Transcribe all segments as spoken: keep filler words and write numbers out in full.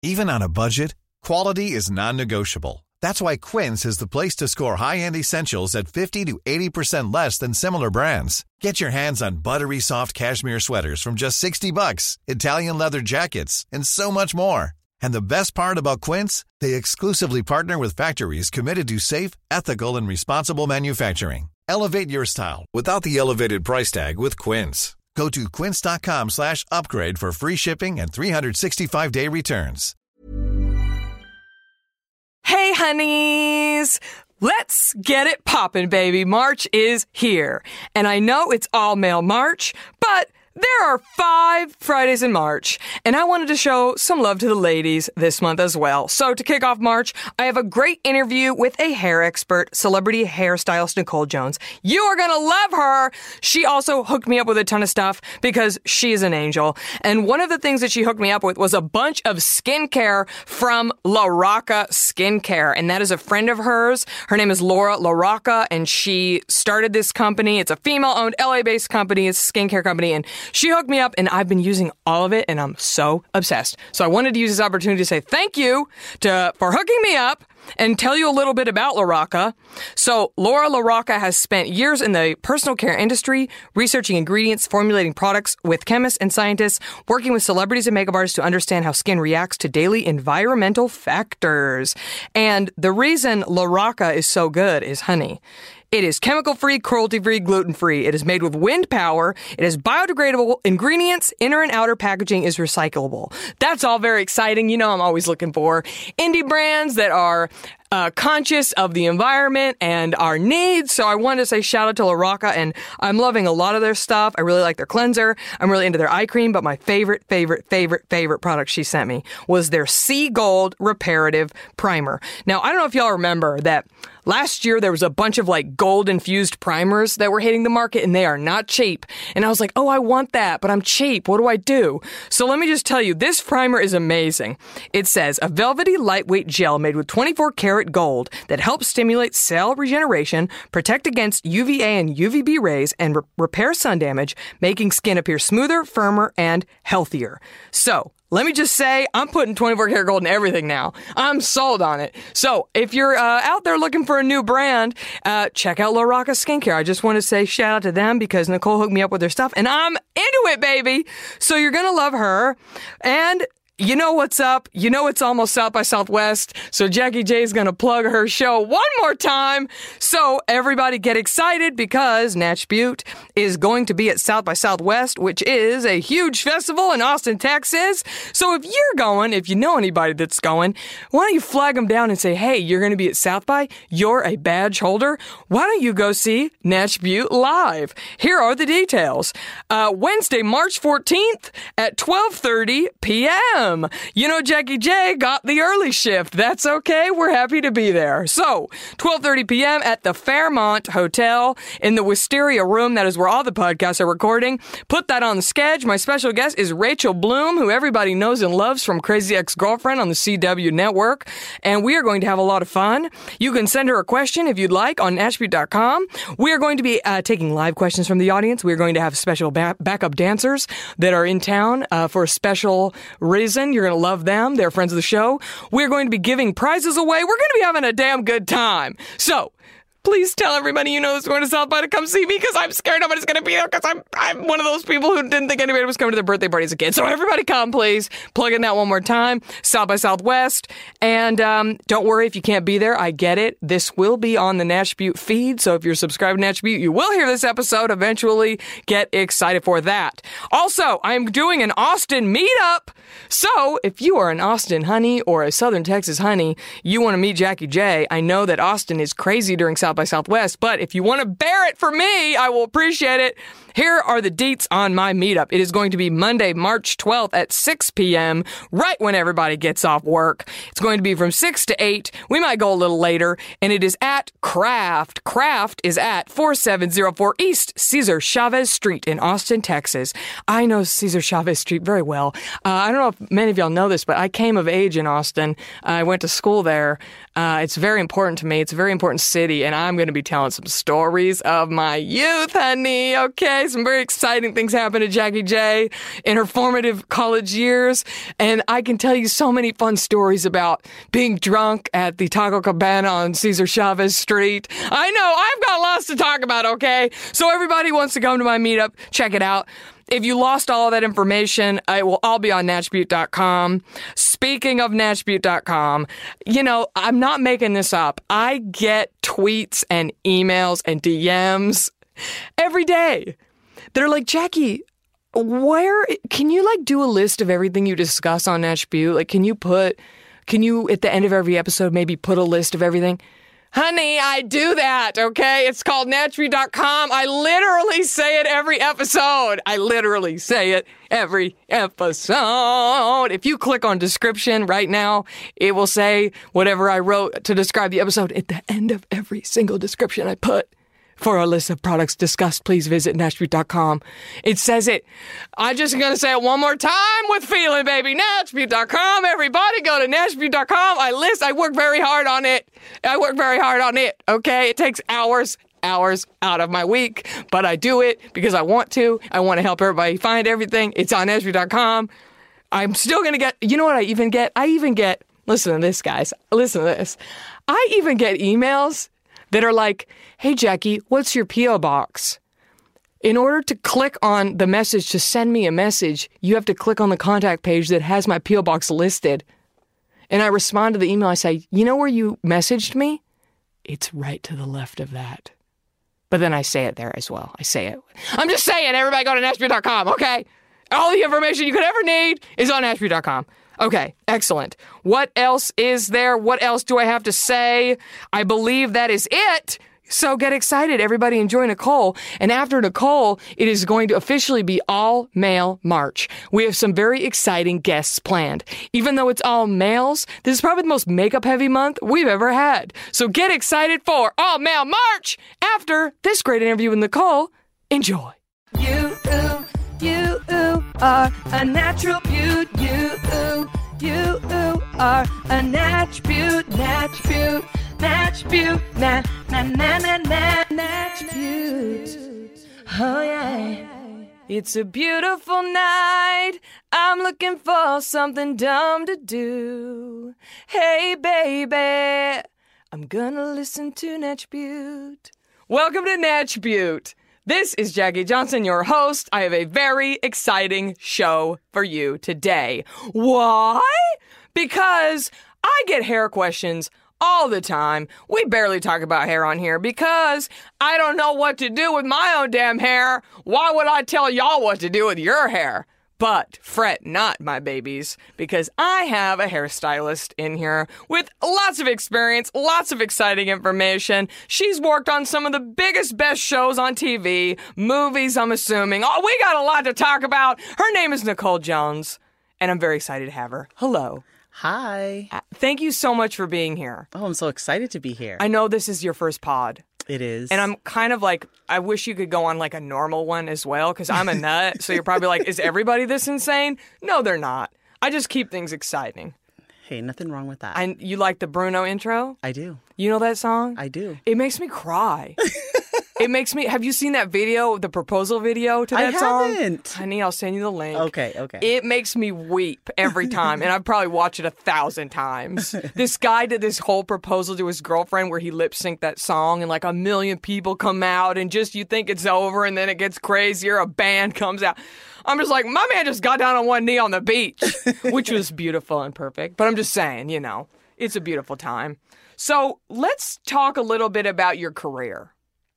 Even on a budget, quality is non-negotiable. That's why Quince is the place to score high-end essentials at fifty to eighty percent less than similar brands. Get your hands on buttery soft cashmere sweaters from just sixty bucks, Italian leather jackets, and so much more. And the best part about Quince, they exclusively partner with factories committed to safe, ethical, and responsible manufacturing. Elevate your style without the elevated price tag with Quince. Go to quince.com slash upgrade for free shipping and three sixty-five day returns. Hey, honeys! Let's get it poppin', baby. March is here. And I know it's all male March, but there are five Fridays in March, and I wanted to show some love to the ladies this month as well. So to kick off March, I have a great interview with a hair expert, celebrity hairstylist Nicole Jones. You are going to love her. She also hooked me up with a ton of stuff because she is an angel. And one of the things that she hooked me up with was a bunch of skincare from La Rocca Skincare, and that is a friend of hers. Her name is Laura La Rocca, and she started this company. It's a female-owned L A-based company. It's a skincare company, and she hooked me up, and I've been using all of it, and I'm so obsessed. So I wanted to use this opportunity to say thank you to for hooking me up and tell you a little bit about La Rocca. So Laura La Rocca has spent years in the personal care industry, researching ingredients, formulating products with chemists and scientists, working with celebrities and makeup artists to understand how skin reacts to daily environmental factors. And the reason La Rocca is so good is honey. It is chemical-free, cruelty-free, gluten-free. It is made with wind power. It has biodegradable ingredients. Inner and outer packaging is recyclable. That's all very exciting. You know I'm always looking for indie brands that are Uh, conscious of the environment and our needs. So I wanted to say shout out to La Rocca, and I'm loving a lot of their stuff. I really like their cleanser. I'm really into their eye cream, but my favorite, favorite, favorite, favorite product she sent me was their Sea Gold Reparative Primer. Now, I don't know if y'all remember that last year there was a bunch of like gold-infused primers that were hitting the market, and they are not cheap. And I was like, oh, I want that, but I'm cheap. What do I do? So let me just tell you, this primer is amazing. It says, a velvety, lightweight gel made with twenty-four karat gold that helps stimulate cell regeneration, protect against U V A and U V B rays, and re- repair sun damage, making skin appear smoother, firmer, and healthier. So, let me just say, I'm putting twenty-four karat gold in everything now. I'm sold on it. So, if you're uh, out there looking for a new brand, uh, check out La Rocca Skincare. I just want to say shout out to them because Nicole hooked me up with their stuff, and I'm into it, baby. So, you're going to love her. And you know what's up. You know it's almost South by Southwest, so Jackie J's going to plug her show one more time. So everybody get excited because Natch Butte is going to be at South by Southwest, which is a huge festival in Austin, Texas. So if you're going, if you know anybody that's going, why don't you flag them down and say, hey, you're going to be at South by, you're a badge holder. Why don't you go see Natch Butte live? Here are the details. Uh, Wednesday, March fourteenth at twelve thirty p.m. You know, Jackie J got the early shift. That's okay. We're happy to be there. So, twelve thirty p.m. at the Fairmont Hotel in the Wisteria room. That is where all the podcasts are recording. Put that on the sketch. My special guest is Rachel Bloom, who everybody knows and loves from Crazy Ex-Girlfriend on the C W network. And we are going to have a lot of fun. You can send her a question if you'd like on natch butte dot com. We are going to be uh, taking live questions from the audience. We are going to have special ba- backup dancers that are in town uh, for a special reason. You're going to love them. They're friends of the show. We're going to be giving prizes away. We're going to be having a damn good time. So, please tell everybody you know who's going to South by to come see me because I'm scared nobody's going to be there because I'm I'm one of those people who didn't think anybody was coming to their birthday party as a kid. So everybody come, please. Plug in that one more time. South by Southwest. And um, don't worry if you can't be there. I get it. This will be on the Natch Butte feed. So if you're subscribed to Natch Butte, you will hear this episode eventually. Get excited for that. Also, I'm doing an Austin meetup. So if you are an Austin honey or a Southern Texas honey, you want to meet Jackie J. I know that Austin is crazy during South by Southwest, but if you want to bear it for me, I will appreciate it. Here are the deets on my meetup. It is going to be Monday, March twelfth at six p.m., right when everybody gets off work. It's going to be from six to eight. We might go a little later, and it is at Craft. Craft is at forty-seven oh four East Cesar Chavez Street in Austin, Texas. I know Cesar Chavez Street very well. Uh, I don't know if many of y'all know this, but I came of age in Austin. Uh, I went to school there. Uh, it's very important to me. It's a very important city, and I'm going to be telling some stories of my youth, honey. Okay, some very exciting things happened to Jackie J in her formative college years. And I can tell you so many fun stories about being drunk at the Taco Cabana on Cesar Chavez Street. I know, I've got lots to talk about, okay? So everybody wants to come to my meetup, check it out. If you lost all of that information, it will all be on Natch Beaut dot com. Speaking of Natch Beaut dot com, you know, I'm not making this up. I get tweets and emails and D Ms every day. They're like, Jackie, where, can you like do a list of everything you discuss on Natch Beaut? Like, can you put, can you at the end of every episode maybe put a list of everything? Honey, I do that, okay? It's called Natch Beaut dot com. I literally say it every episode. I literally say it every episode. If you click on description right now, it will say whatever I wrote to describe the episode at the end of every single description I put. For a list of products discussed, please visit Natch Beaut dot com. It says it. I'm just going to say it one more time with feeling, baby. Natch Beaut dot com. Everybody go to Natch Beaut dot com. I list. I work very hard on it. I work very hard on it, okay? It takes hours, hours out of my week, but I do it because I want to. I want to help everybody find everything. It's on Natch Beaut dot com. I'm still going to get, you know what I even get? I even get, listen to this, guys. Listen to this. I even get emails that are like, hey, Jackie, what's your P O box? In order to click on the message to send me a message, you have to click on the contact page that has my P O box listed. And I respond to the email. I say, you know where you messaged me? It's right to the left of that. But then I say it there as well. I say it. I'm just saying, everybody go to Natch Beaut dot com, okay? All the information you could ever need is on Natch Beaut dot com. Okay, excellent. What else is there? What else do I have to say? I believe that is it. So get excited, everybody. Enjoy Nicole. And after Nicole, it is going to officially be all male March. We have some very exciting guests planned. Even though it's all males, this is probably the most makeup heavy month we've ever had. So get excited for all male March after this great interview with Nicole. Enjoy. You, ooh, you, ooh, are a natural beaut. You, ooh, you, ooh, are a Natch Beaut, Natch Beaut. Natch Beaut, na na na na na Natch Beaut. Oh yeah. It's a beautiful night. I'm looking for something dumb to do. Hey baby, I'm gonna listen to Natch Beaut. Welcome to Natch Beaut. This is Jackie Johnson, your host. I have a very exciting show for you today. Why? Because I get hair questions all the time. We barely talk about hair on here because I don't know what to do with my own damn hair. Why would I tell y'all what to do with your hair? But fret not, my babies, because I have a hairstylist in here with lots of experience, lots of exciting information. She's worked on some of the biggest, best shows on T V, movies, I'm assuming. Oh, we got a lot to talk about. Her name is Nicole Jones, and I'm very excited to have her. Hello. Hi. Uh, thank you so much for being here. Oh, I'm so excited to be here. I know this is your first pod. It is. And I'm kind of like, I wish you could go on like a normal one as well, because I'm a nut. So you're probably like, is everybody this insane? No, they're not. I just keep things exciting. Hey, nothing wrong with that. And you like the Bruno intro? I do. You know that song? I do. It makes me cry. It makes me... Have you seen that video, the proposal video to that I song? haven't. Honey, I'll send you the link. Okay, okay. It makes me weep every time, and I've probably watched it a thousand times. This guy did this whole proposal to his girlfriend where he lip-synced that song, and like a million people come out, and just you think it's over, and then it gets crazier. A band comes out. I'm just like, my man just got down on one knee on the beach, which was beautiful and perfect. But I'm just saying, you know, it's a beautiful time. So let's talk a little bit about your career.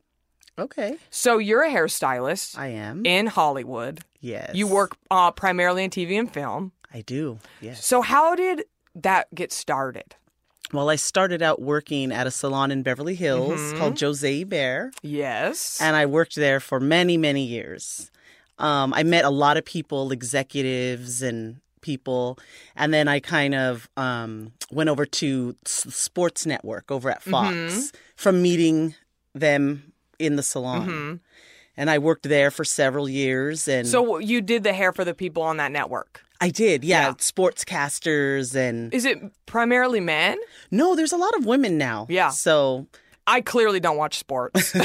Okay. So you're a hairstylist. I am. In Hollywood. Yes. You work uh, primarily in T V and film. I do, yes. So how did that get started? Well, I started out working at a salon in Beverly Hills mm-hmm. called Jose Bear. Yes. And I worked there for many, many years. Um, I met a lot of people, executives and people. And then I kind of um, went over to Sports Network over at Fox mm-hmm. from meeting them in the salon. Mm-hmm. And I worked there for several years. And so you did the hair for the people on that network? I did, yeah. yeah. Sportscasters and... Is it primarily men? No, there's a lot of women now. Yeah. So I clearly don't watch sports.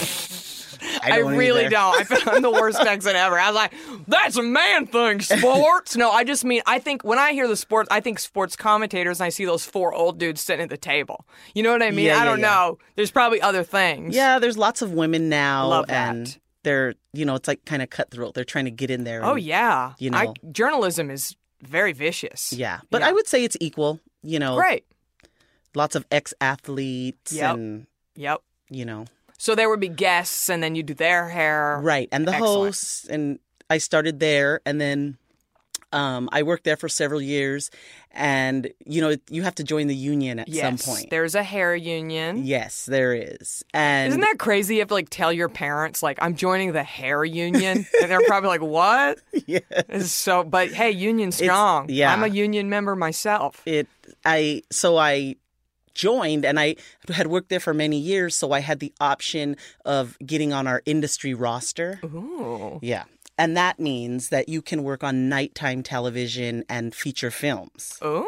I, I don't really either. don't. I feel I'm the worst Texan ever. I was like, that's a man thing, sports. No, I just mean, I think when I hear the sports, I think sports commentators and I see those four old dudes sitting at the table. You know what I mean? Yeah, I yeah, don't yeah. know. There's probably other things. Yeah, there's lots of women now. Love that. And they're, you know, it's like kind of cutthroat. They're trying to get in there. Oh, and, yeah. You know. I, journalism is very vicious. Yeah. But Yeah. I would say it's equal, you know. Great. Lots of ex-athletes Yep. and, Yep. you know. So there would be guests, and then you do their hair. Right. And the Excellent. hosts. And I started there. And then um, I worked there for several years. And, you know, you have to join the union at Yes, some point. there's a hair union. Yes, there is. And Isn't that crazy? You have to like tell your parents, like, I'm joining the hair union, and they're probably like, "What?" yeah. It's so, but hey, union strong. yeah. I'm a union member myself. It I so I joined and I had worked there for many years, so I had the option of getting on our industry roster. Ooh. Yeah. And that means that you can work on nighttime television and feature films. Ooh.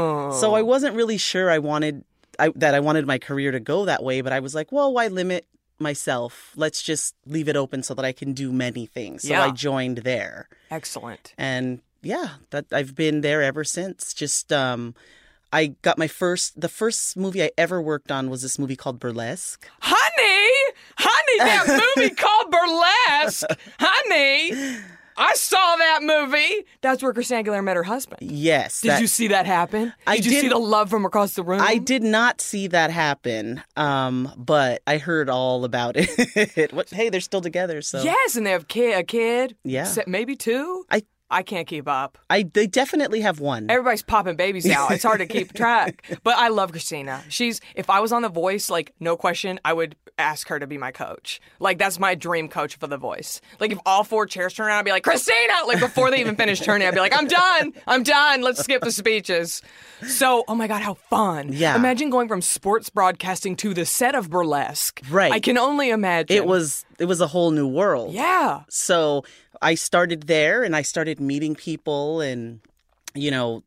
So I wasn't really sure I wanted I, that I wanted my career to go that way, but I was like, well, why limit myself? Let's just leave it open so that I can do many things. So Yeah. I joined there. Excellent. And yeah, that I've been there ever since. Just um I got my first the first movie I ever worked on was this movie called Burlesque. Honey, honey, that movie called Burlesque. Honey, I saw that movie. That's where Christina Aguilera met her husband. Yes. Did that- you see that happen? Did I you see did- the love from across the room? I did not see that happen. Um, but I heard all about it. What, hey, they're still together, so Yes, and they have kid, a kid. Yeah. Se- maybe two. I I can't keep up. I they definitely have one. Everybody's popping babies out. It's hard to keep track. But I love Christina. She's, if I was on The Voice, like, no question, I would ask her to be my coach. Like, that's my dream coach for The Voice. Like, if all four chairs turn around, I'd be like, Christina! Like, before they even finish turning, I'd be like, I'm done. I'm done. Let's skip the speeches. So, oh my God, how fun. Yeah. Imagine going from sports broadcasting to the set of Burlesque. Right. I can only imagine. It was it was a whole new world. Yeah. So I started there and I started meeting people and, you know,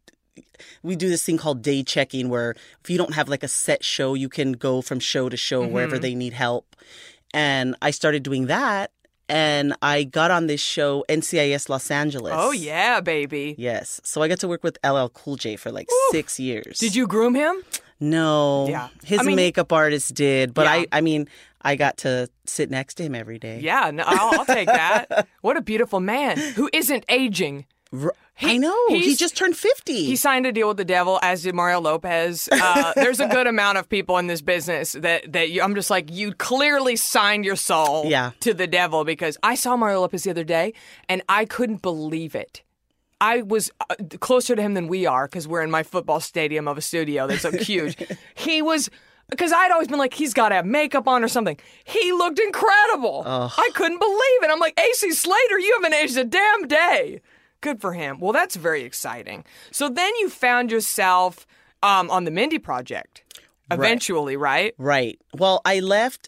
we do this thing called day checking where if you don't have like a set show, you can go from show to show Mm-hmm. wherever they need help. And I started doing that and I got on this show, N C I S Los Angeles. Oh, yeah, baby. Yes. So I got to work with L L Cool J for like six years. Did you groom him? No. Yeah. His I mean- makeup artist did. But Yeah. I, I mean, I got to sit next to him every day. Yeah, no, I'll, I'll take that. What a beautiful man who isn't aging. R- He- I know. He he's- just turned fifty. He signed a deal with the devil, as did Mario Lopez. Uh, there's a good amount of people in this business that that you, I'm just like, you clearly signed your soul Yeah. to the devil, because I saw Mario Lopez the other day and I couldn't believe it. I was uh, closer to him than we are because we're in my football stadium of a studio that's so huge. He was. Because I'd always been like, he's got to have makeup on or something. He looked incredible. I couldn't believe it. I'm like, A C Slater, you haven't aged a damn day. Good for him. Well, that's very exciting. So then you found yourself um, on the Mindy Project eventually, right? Right. Well, I left.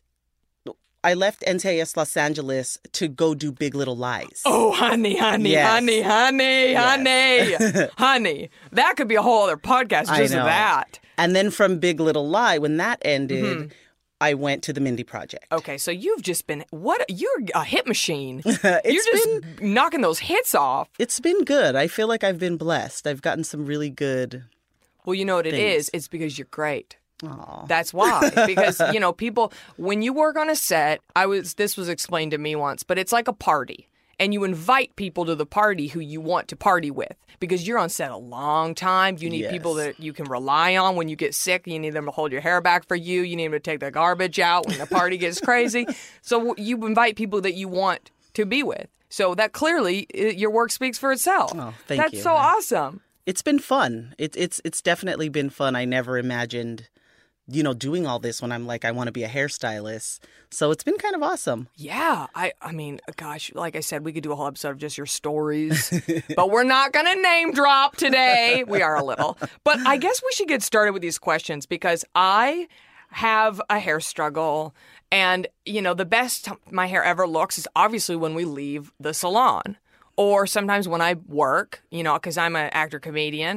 I left N C I S Los Angeles to go do Big Little Lies. Oh, honey, honey, Yes. honey, honey, Yes. honey, honey. That could be a whole other podcast I just know. of that. And then from Big Little Lie, when that ended, Mm-hmm. I went to the Mindy Project. Okay, so you've just been, what, you're a hit machine. It's you're just knocking those hits off. It's been good. I feel like I've been blessed. I've gotten some really good. Well, you know what it Thanks. is? It's because you're great. Aw. That's why. Because, you know, people, when you work on a set, I was, this was explained to me once, but it's like a party. And you invite people to the party who you want to party with because you're on set a long time. You need Yes. people that you can rely on when you get sick. You need them to hold your hair back for you. You need them to take the garbage out when the party gets crazy. So you invite people that you want to be with. So that clearly, i- your work speaks for itself. Oh, thank That's you. so awesome. It's been fun. It, it's it's definitely been fun. I never imagined, you know, doing all this when I'm like, I want to be a hairstylist. So it's been kind of awesome. Yeah, I I mean, gosh, like I said, we could do a whole episode of just your stories, but we're not going to name drop today. We are a little. But I guess we should get started with these questions because I have a hair struggle and, you know, the best my hair ever looks is obviously when we leave the salon or sometimes when I work, you know, because I'm an actor comedian.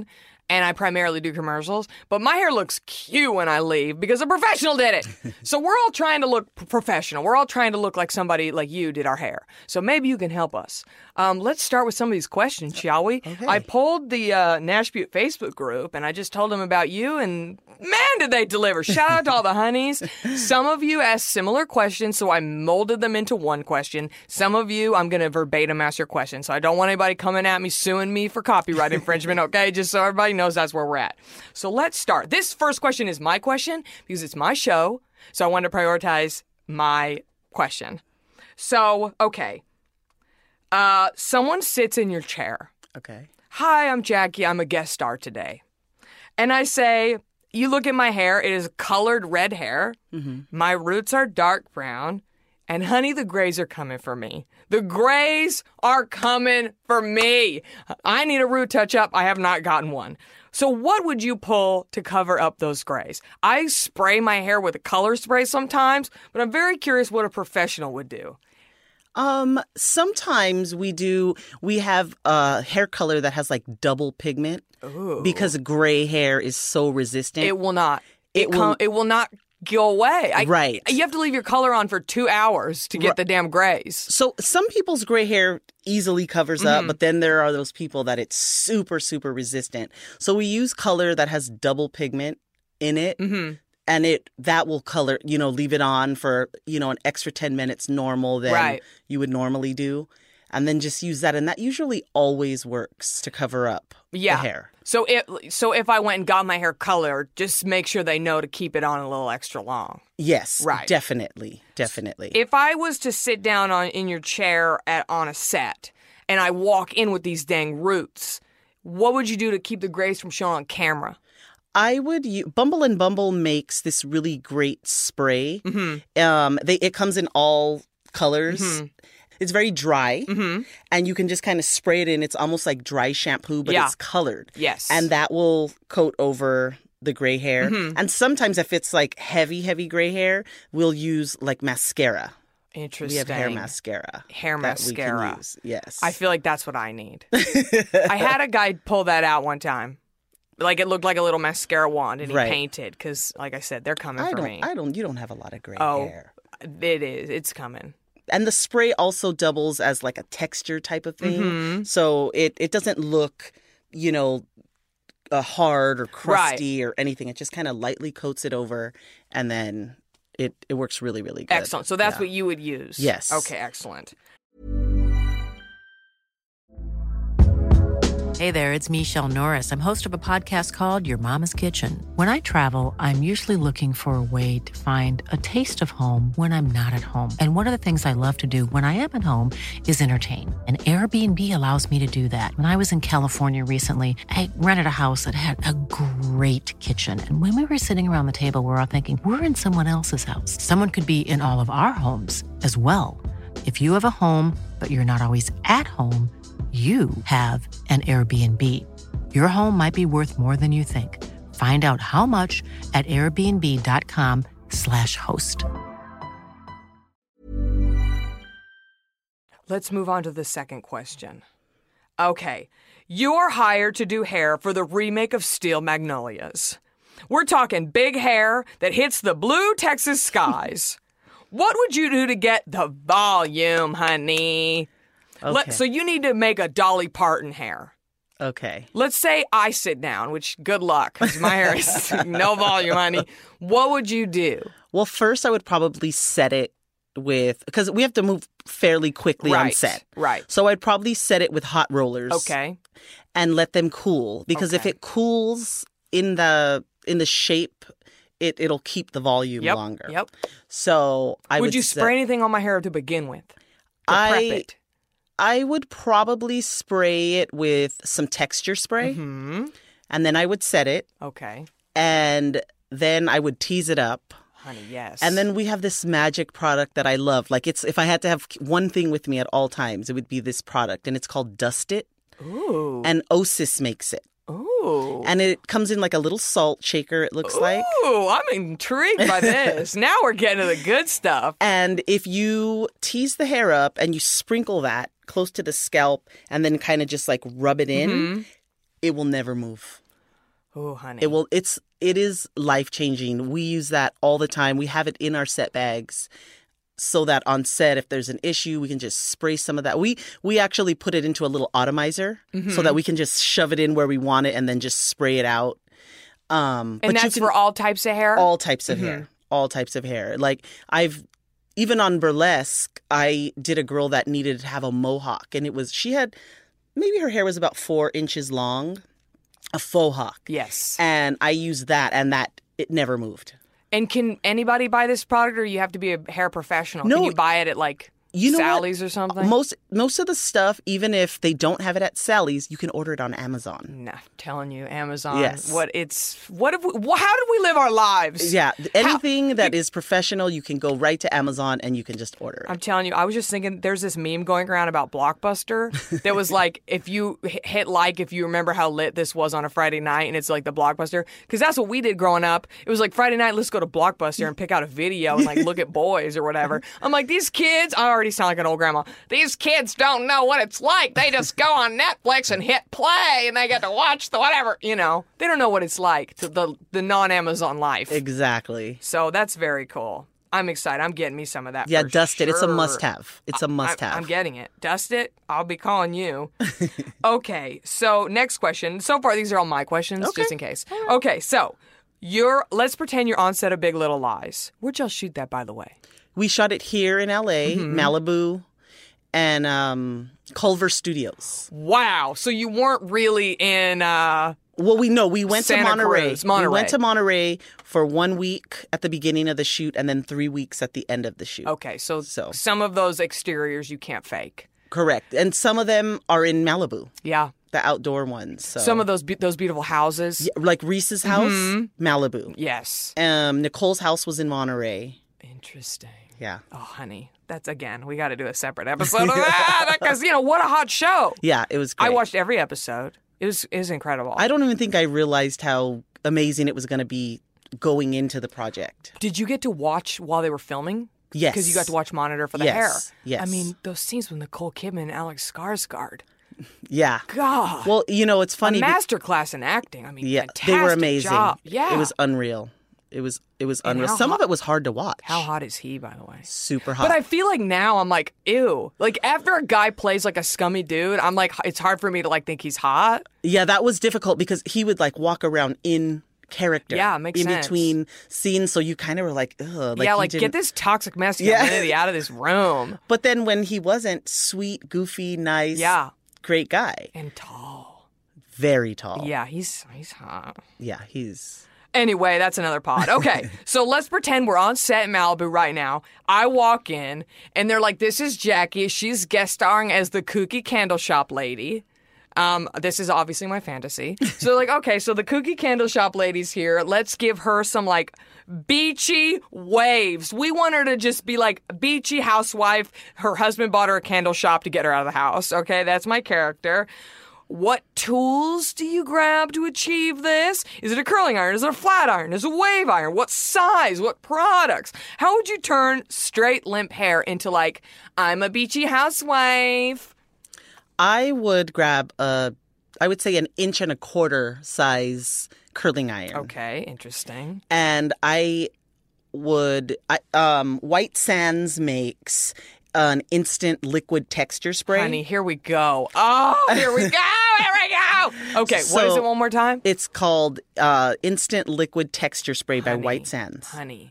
and I primarily do commercials, but my hair looks cute when I leave because a professional did it. So we're all trying to look p- professional. We're all trying to look like somebody like you did our hair. So maybe you can help us. Um, let's start with some of these questions, shall we? Okay. I polled the uh, Nash Butte Facebook group, and I just told them about you, and man, did they deliver. Shout out to all the honeys. Some of you asked similar questions, so I molded them into one question. Some of you, I'm going to verbatim ask your question, so I don't want anybody coming at me, suing me for copyright infringement, okay? Just so everybody knows that's where we're at. So let's start. This first question is my question because it's my show, so I wanted to prioritize my question. So, okay. Uh, someone sits in your chair. Okay. Hi, I'm Jackie. I'm a guest star today. And I say, you look at my hair. It is colored red hair. Mm-hmm. My roots are dark brown. And honey, the grays are coming for me. The grays are coming for me. I need a root touch-up. I have not gotten one. So what would you pull to cover up those grays? I spray my hair with a color spray sometimes, but I'm very curious what a professional would do. Um, sometimes we do, we have a hair color that has like double pigment. Ooh. Because gray hair is so resistant. It will not. It, It will, will- it will not go away. I, Right. You have to leave your color on for two hours to get Right. the damn grays. So some people's gray hair easily covers Mm-hmm. up, but then there are those people that it's super, super resistant. So we use color that has double pigment in it. Mm-hmm. And it that will color, you know, leave it on for, you know, an extra ten minutes normal than Right. you would normally do. And then just use that. And that usually always works to cover up Yeah. the hair. So if, so if I went and got my hair colored, just make sure they know to keep it on a little extra long. Yes, Right. definitely, definitely. If I was to sit down on in your chair at on a set and I walk in with these dang roots, what would you do to keep the grays from showing on camera? I would use, Bumble and Bumble makes this really great spray. Mm-hmm. Um, they it comes in all colors. Mm-hmm. It's very dry, Mm-hmm. and you can just kind of spray it in. It's almost like dry shampoo, but Yeah. it's colored. Yes. And that will coat over the gray hair. Mm-hmm. And sometimes if it's like heavy, heavy gray hair, we'll use like mascara. Interesting. We have hair mascara. Hair that we can mascara. use. Yes. I feel like that's what I need. I had a guy pull that out one time. Like it looked like a little mascara wand, and he Right. painted because, like I said, they're coming I for don't. me. I don't. You don't have a lot of gray Oh. hair. It is. It's coming. And the spray also doubles as like a texture type of thing. Mm-hmm. So it, it doesn't look, you know, uh, hard or crusty or anything. It just kind of lightly coats it over, and then it, it works really, really good. Excellent. So that's Yeah. what you would use. Yes. Okay, excellent. Hey there, it's Michelle Norris. I'm host of a podcast called Your Mama's Kitchen. When I travel, I'm usually looking for a way to find a taste of home when I'm not at home. And one of the things I love to do when I am at home is entertain. And Airbnb allows me to do that. When I was in California recently, I rented a house that had a great kitchen. And when we were sitting around the table, we were all thinking, we're in someone else's house. Someone could be in all of our homes as well. If you have a home, but you're not always at home, you have an Airbnb. Your home might be worth more than you think. Find out how much at airbnb.com slash host. Let's move on to the second question. Okay, you're hired to do hair for the remake of Steel Magnolias. We're talking big hair that hits the blue Texas skies. What would you do to get the volume, honey? Okay. Let, so you need to make a Dolly Parton hair. Okay. Let's say I sit down, which good luck, because my hair is no volume, honey. What would you do? Well, first I would probably set it with, because we have to move fairly quickly on Right, set. right. So I'd probably set it with hot rollers. Okay. And let them cool. Because if Okay. it cools in the in the shape, it, it'll keep the volume Yep. longer. Yep. So I would would you set- spray anything on my hair to begin with? To I- prep it? I would probably spray it with some texture spray. Hmm. And then I would set it. Okay. And then I would tease it up. Honey, yes. And then we have this magic product that I love. Like it's if I had to have one thing with me at all times, it would be this product. And it's called Dust It. Ooh. And Osis makes it. Ooh. And it comes in like a little salt shaker, it looks like. Ooh, I'm intrigued by this. Now we're getting to the good stuff. And if you tease the hair up and you sprinkle that close to the scalp and then kind of just like rub it in, Mm-hmm. it will never move. Oh, honey. It will. It's it is life changing. We use that all the time. We have it in our set bags, so that on set, if there's an issue, we can just spray some of that. We we actually put it into a little atomizer, mm-hmm. so that we can just shove it in where we want it and then just spray it out. Um, and but that's you can, for all types of hair. All types of mm-hmm. hair. All types of hair. Like I've even on burlesque, I did a girl that needed to have a mohawk, and it was she had maybe her hair was about four inches long. A faux hawk. Yes. And I used that, and that, it never moved. And can anybody buy this product, or you have to be a hair professional? No. Can you buy it at, like, You know Sally's what? or something? Most most of the stuff, even if they don't have it at Sally's, you can order it on Amazon. Nah, I'm telling you, Amazon. Yes. What it's what have we, wh- how did we live our lives? Yeah, anything how, that is professional, you can go right to Amazon and you can just order it. I'm telling you, I was just thinking, there's this meme going around about Blockbuster that was like, if you hit like, if you remember how lit this was on a Friday night, and it's like the Blockbuster, because that's what we did growing up. It was like Friday night, let's go to Blockbuster and pick out a video and like look at boys or whatever. I'm like, these kids, I already sound like an old grandma. These kids don't know what it's like. They just go on Netflix and hit play and they get to watch the whatever, you know. They don't know what it's like to the the non-Amazon life. Exactly. So that's very cool. I'm excited. I'm getting me some of that. Yeah, for dust sure. it. It's a must-have. It's a must-have. I, I'm getting it. Dust it. I'll be calling you. Okay. So next question. So far, these are all my questions, Okay. just in case. Okay. So you're. Let's pretend you're on set of Big Little Lies. Where'd y'all shoot that, by the way? We shot it here in L A, Mm-hmm. Malibu, and um, Culver Studios. Wow. So you weren't really in. Uh, Well, we know we went Santa to Monterey. Cruz, Monterey. We went to Monterey for one week at the beginning of the shoot, and then three weeks at the end of the shoot. okay. So, So. some of those exteriors you can't fake. Correct, and some of them are in Malibu, Yeah. the outdoor ones. So. Some of those be- those beautiful houses. Yeah, like Reese's house, Mm-hmm. Malibu. Yes. Um, Nicole's house was in Monterey. Interesting. Yeah, Oh, honey, that's again. We got to do a separate episode of that because you know what a hot show. yeah, it was great. I watched every episode. It was it was incredible. I don't even think I realized how amazing it was going to be going into the project. Did you get to watch while they were filming? Yes, Because you got to watch monitor for the Yes, hair. yes. I mean, those scenes with Nicole Kidman and Alex Skarsgård. Yeah. God. Well, you know, it's funny. a be- master class in acting. I mean, yeah, fantastic they were amazing. job. Yeah. It was unreal. It was it was And unreal. how Some hot- of it was hard to watch. How hot is he, by the way? Super hot. But I feel like now I'm like, ew. Like after a guy plays like a scummy dude, I'm like, it's hard for me to like think he's hot. Yeah, that was difficult because he would like walk around in character. Yeah, it makes in sense. between scenes, so you kind of were like, ugh. Like yeah, he like get didn't- this toxic masculinity out of this room. But then when he wasn't sweet, goofy, nice, Yeah. great guy, And tall. very tall. Yeah, he's he's hot. yeah, he's Anyway, that's another pod. Okay, so let's pretend we're on set in Malibu right now. I walk in, and they're like, this is Jackie. She's guest starring as the kooky candle shop lady. Um, this is obviously my fantasy. So they're like, okay, so the kooky candle shop lady's here. Let's give her some, like, beachy waves. We want her to just be, like, beachy housewife. Her husband bought her a candle shop to get her out of the house. Okay, that's my character. What tools do you grab to achieve this? Is it a curling iron? Is it a flat iron? Is it a wave iron? What size? What products? How would you turn straight limp hair into like, I'm a beachy housewife? I would grab a, I would say an inch and a quarter size curling iron. Okay, interesting. And I would, I, um, White Sands makes an instant liquid texture spray. Honey, here we go. Oh, here we go. Here we go. Okay, what is So- it one more time? It's called uh, Instant Liquid Texture Spray by Honey, White Sands. Honey.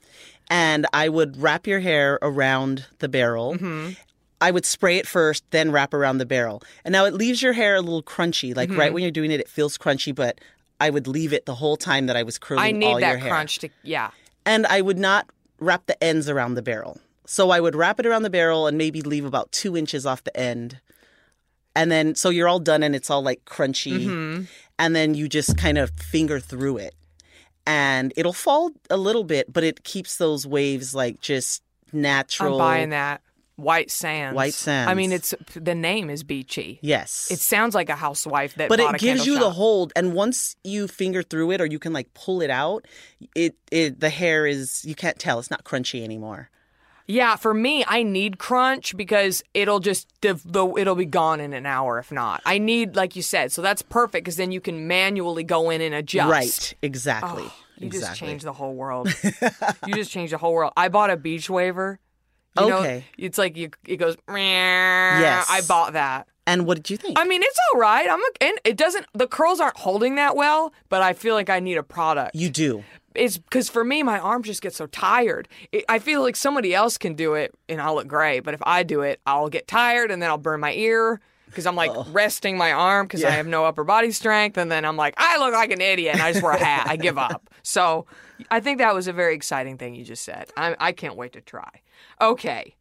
And I would wrap your hair around the barrel. Mm-hmm. I would spray it first, then wrap around the barrel. And now it leaves your hair a little crunchy. Like Mm-hmm. right when you're doing it, it feels crunchy, but I would leave it the whole time that I was curling I all need your that hair. crunch to, yeah. And I would not wrap the ends around the barrel. So I would wrap it around the barrel and maybe leave about two inches off the end. And then, so you're all done and it's all like crunchy. Mm-hmm. And then you just kind of finger through it. And it'll fall a little bit, but it keeps those waves like just natural. I'm buying that. White Sands. White Sands. I mean, it's the name is beachy. Yes. It sounds like a housewife that but bought it a gives candle you shop. the hold, and once you finger through it or you can like pull it out, it, it the hair is, you can't tell, it's not crunchy anymore. Yeah, for me, I need crunch because it'll just the, the it'll be gone in an hour if not. I need, like you said, so that's perfect because then you can manually go in and adjust. Right, exactly. Oh, you exactly. just changed the whole world. You just changed the whole world. I bought a beach waver. You Okay. know, it's like you, it goes. Yes. I bought that. And what did you think? I mean, it's all right. I'm a, and it doesn't. The curls aren't holding that well, but I feel like I need a product. You do. It's because for me, my arms just get so tired. It, I feel like somebody else can do it and I'll look great. But if I do it, I'll get tired and then I'll burn my ear because I'm like oh. resting my arm because yeah. I have no upper body strength. And then I'm like, I look like an idiot and I just wear a hat. I give up. So I think that was a very exciting thing you just said. I, I can't wait to try. Okay.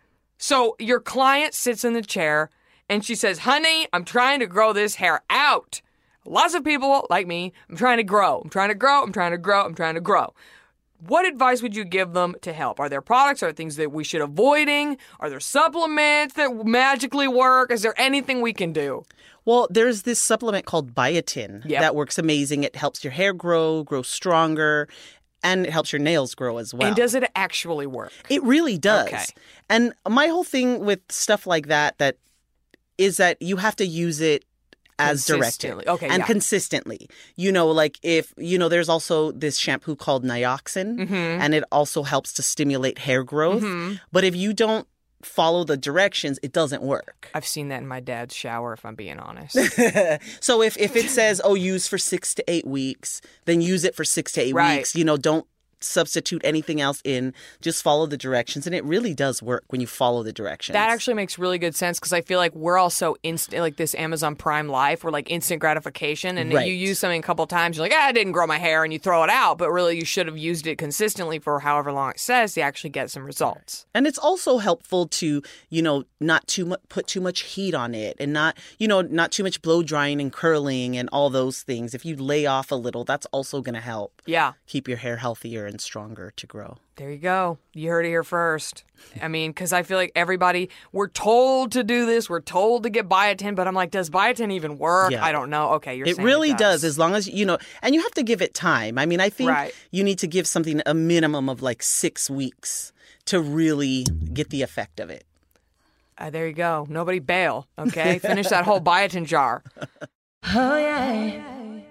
So your client sits in the chair and she says, honey, I'm trying to grow this hair out. Lots of people like me, I'm trying to grow. I'm trying to grow. I'm trying to grow. I'm trying to grow. What advice would you give them to help? Are there products? Are there things that we should avoiding? Are there supplements that magically work? Is there anything we can do? Well, there's this supplement called biotin Yep. that works amazing. It helps your hair grow, grow stronger, and it helps your nails grow as well. And does it actually work? It really does. Okay. And my whole thing with stuff like that, that is that you have to use it as directed. Consistently. Okay, and yeah. consistently. You know, like if, you know, there's also this shampoo called Nioxin, Mm-hmm. and it also helps to stimulate hair growth. Mm-hmm. But if you don't follow the directions, it doesn't work. I've seen that in my dad's shower, if I'm being honest. So if, if it says, oh, use for six to eight weeks, then use it for six to eight Right. weeks. You know, don't substitute anything else in. Just follow the directions. And it really does work when you follow the directions. That actually makes really good sense because I feel like we're all so instant, like this Amazon Prime life, we're like instant gratification. And Right. you use something a couple times, you're like, ah, I didn't grow my hair, and you throw it out. But really, you should have used it consistently for however long it says to actually get some results. And it's also helpful to, you know, not too much, put too much heat on it, and not, you know, not too much blow drying and curling and all those things. If you lay off a little, that's also going to help Yeah. keep your hair healthier and stronger to grow. There you go. You heard it here first. I mean, because I feel like everybody, we're told to do this. We're told to get biotin, but I'm like, does biotin even work? Yeah. I don't know. Okay, you're It saying really it does. does. As long as, you know, and you have to give it time. I mean, I think Right. you need to give something a minimum of like six weeks to really get the effect of it. Uh, there you go. Nobody bail, okay? Finish that whole biotin jar. Oh yeah.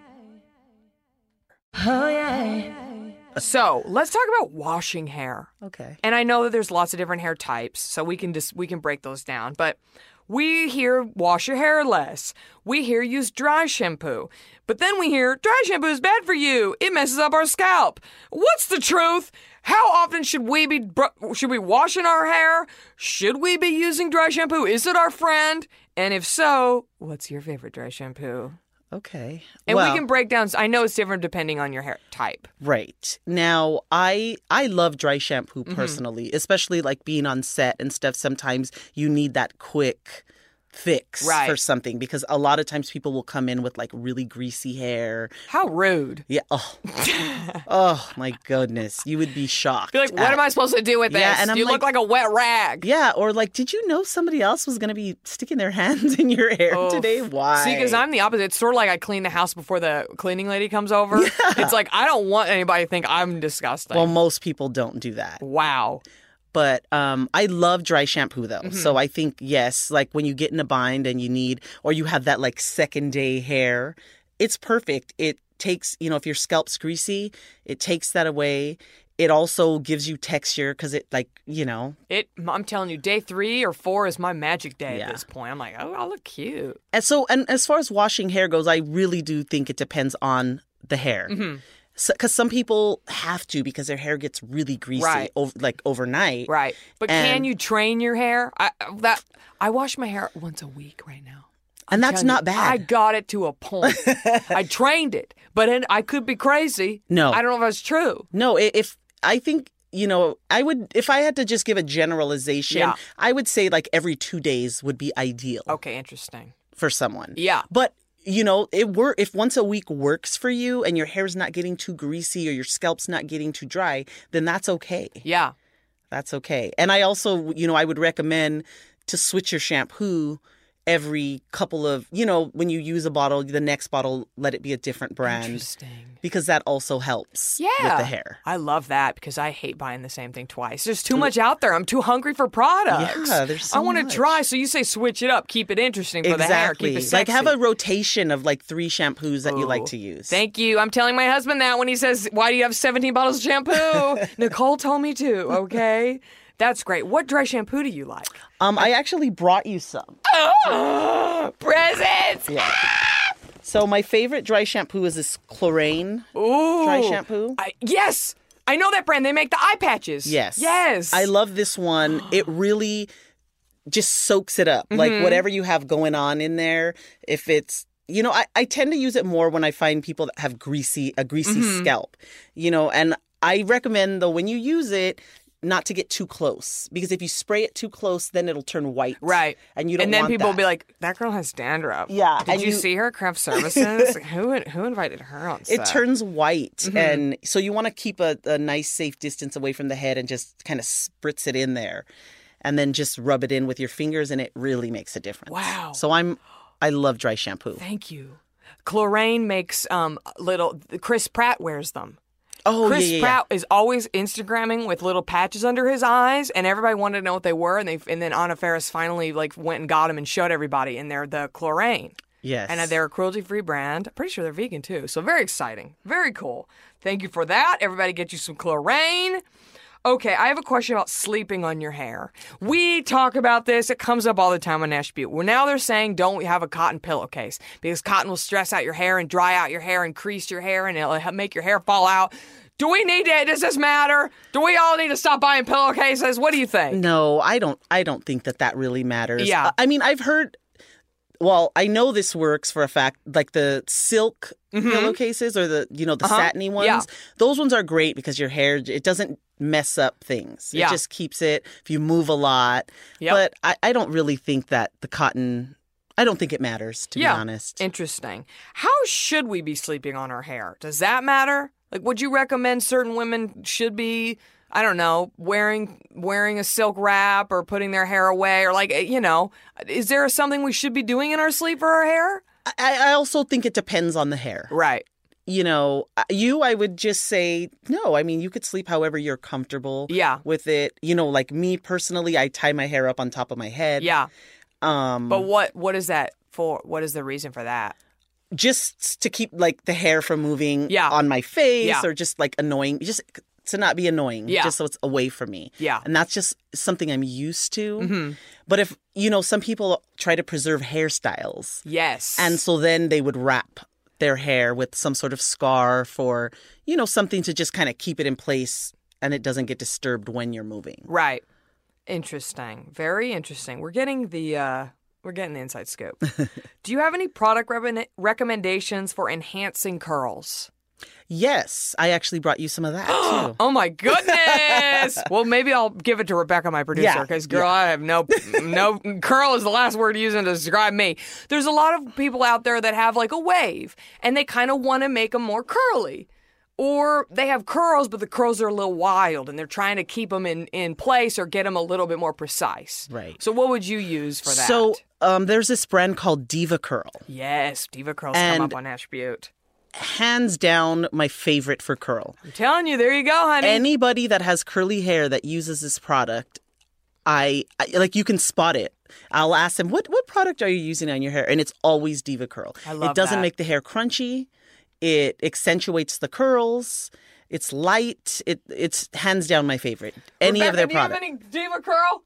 Oh yeah. So let's talk about washing hair. Okay. And I know that there's lots of different hair types, so we can just we can break those down. But we hear wash your hair less. We hear use dry shampoo. But then we hear dry shampoo is bad for you. It messes up our scalp. What's the truth? How often should we be br- should we washing our hair? Should we be using dry shampoo? Is it our friend? And if so, what's your favorite dry shampoo? Okay. And Well, we can break down. I know it's different depending on your hair type. Right. Now, I I love dry shampoo Mm-hmm. personally, especially like being on set and stuff. Sometimes you need that quick fix Right. for something because a lot of times people will come in with like really greasy hair. How rude. Yeah. Oh, oh my goodness. You would be shocked. You're like, what at- am I supposed to do with this? Yeah, and I'm you look like- like a wet rag. Yeah, or like, did you know somebody else was going to be sticking their hands in your hair Oof. today? Why? See, because I'm the opposite. It's sort of like I clean the house before the cleaning lady comes over. It's like I don't want anybody to think I'm disgusting. Well, most people don't do that. wow. But um, I love dry shampoo, though. Mm-hmm. So I think, yes, like when you get in a bind and you need, or you have that like second day hair, it's perfect. It takes, you know, if your scalp's greasy, it takes that away. It also gives you texture because it like, you know. It. I'm telling you, day three or four is my magic day Yeah. at this point. I'm like, oh, I look cute. And so, and as far as washing hair goes, I really do think it depends on the hair. Mm-hmm. Because some people have to because their hair gets really greasy, Right. ov- like overnight. Right. But And- can you train your hair? I that I wash my hair once a week right now. And that's Telling not you, bad. I got it to a point. I trained it, but it, I could be crazy. No. I don't know if that's true. No, i- if I think, you know, I would, if I had to just give a generalization, Yeah. I would say like every two days would be ideal Okay, interesting. for someone. Yeah. But, you know, it wor- if once a week works for you and your hair's not getting too greasy or your scalp's not getting too dry, then that's okay. Yeah. That's okay. And I also, you know, I would recommend to switch your shampoo every couple of, you know, when you use a bottle, the next bottle, let it be a different brand. Interesting. Because that also helps Yeah. with the hair. I love that because I hate buying the same thing twice. There's too much out there. I'm too hungry for products. Yeah, there's so I want to much. try. So you say switch it up, keep it interesting for the hair, keep it sexy. Like have a rotation of like three shampoos that you like Ooh. to use. Thank you. I'm telling my husband that when he says, why do you have seventeen bottles of shampoo? Nicole told me to, okay? That's great. What dry shampoo do you like? Um, I actually brought you some. Oh, presents! Yeah. So my favorite dry shampoo is this Chlorane Ooh. dry shampoo. I, yes! I know that brand. They make the eye patches. Yes. Yes. I love this one. It really just soaks it up. Mm-hmm. Like whatever you have going on in there, if it's, you know, I, I tend to use it more when I find people that have greasy, a greasy Mm-hmm. scalp, you know, and I recommend though when you use it, not to get too close because if you spray it too close, then it'll turn white. Right. And you don't And then want people that. will be like, that girl has dandruff. Yeah, Did and you, you- see her at craft services? who who invited her on set? It turns white. Mm-hmm. And so you want to keep a, a nice, safe distance away from the head and just kind of spritz it in there. And then just rub it in with your fingers and it really makes a difference. Wow. So I'm, I love dry shampoo. Thank you. Chlorane makes um little, Chris Pratt wears them. Oh, Chris yeah, yeah, Pratt is always Instagramming with little patches under his eyes, and everybody wanted to know what they were. And they and then Anna Faris finally like went and got them and showed everybody, and they're the Chlorane. Yes. And they're a cruelty-free brand. I'm pretty sure they're vegan too. So very exciting, very cool. Thank you for that. Everybody, get you some Chlorane. Okay, I have a question about sleeping on your hair. We talk about this. It comes up all the time on Nash Butte. Well, now they're saying don't have a cotton pillowcase because cotton will stress out your hair and dry out your hair and crease your hair and it'll make your hair fall out. Do we need to, does this matter? Do we all need to stop buying pillowcases? What do you think? No, I don't, I don't think that that really matters. Yeah. I mean, I've heard, well, I know this works for a fact, like the silk pillowcases or the, you know, the Uh-huh. satiny ones. Yeah. Those ones are great because your hair, it doesn't mess up things. Yeah. It just keeps it, if you move a lot. Yep. But I, I don't really think that the cotton, I don't think it matters, to Yeah. be honest. Interesting. How should we be sleeping on our hair? Does that matter? Like, would you recommend certain women should be, I don't know, wearing wearing a silk wrap or putting their hair away or like, you know, is there something we should be doing in our sleep for our hair? I, I also think it depends on the hair. Right. You know, you, I would just say, no, I mean, you could sleep however you're comfortable Yeah. with it. You know, like me personally, I tie my hair up on top of my head. Yeah. Um, But what what is that for? What is the reason for that? just to keep like the hair from moving Yeah. on my face Yeah. or just like annoying, just to not be annoying, Yeah. just so it's away from me. Yeah. And that's just something I'm used to. Mm-hmm. But if, you know, some people try to preserve hairstyles. Yes. And so then they would wrap their hair with some sort of scarf or, you know, something to just kind of keep it in place and it doesn't get disturbed when you're moving. Right. Interesting. Very interesting. We're getting the uh, we're getting the inside scoop. Do you have any product re- recommendations for enhancing curls? Yes, I actually brought you some of that too. Oh my goodness! Well, maybe I'll give it to Rebecca, my producer, Yeah, because girl, I have no no curl is the last word used to describe me. There's a lot of people out there that have like a wave, and they kind of want to make them more curly. Or they have curls, but the curls are a little wild, and they're trying to keep them in, in place or get them a little bit more precise. Right. So what would you use for that? So um, there's this brand called Diva Curl. Yes, Diva Curls come And- up on Nash Butte. Hands down, my favorite for curl. I'm telling you, there you go, honey. Anybody that has curly hair that uses this product, I, I like you can spot it. I'll ask them, what what product are you using on your hair? And it's always Diva Curl. I love It doesn't that. make the hair crunchy. It accentuates the curls. It's light. It it's hands down my favorite. Any Rebecca, of their do you have products. any Diva Curl?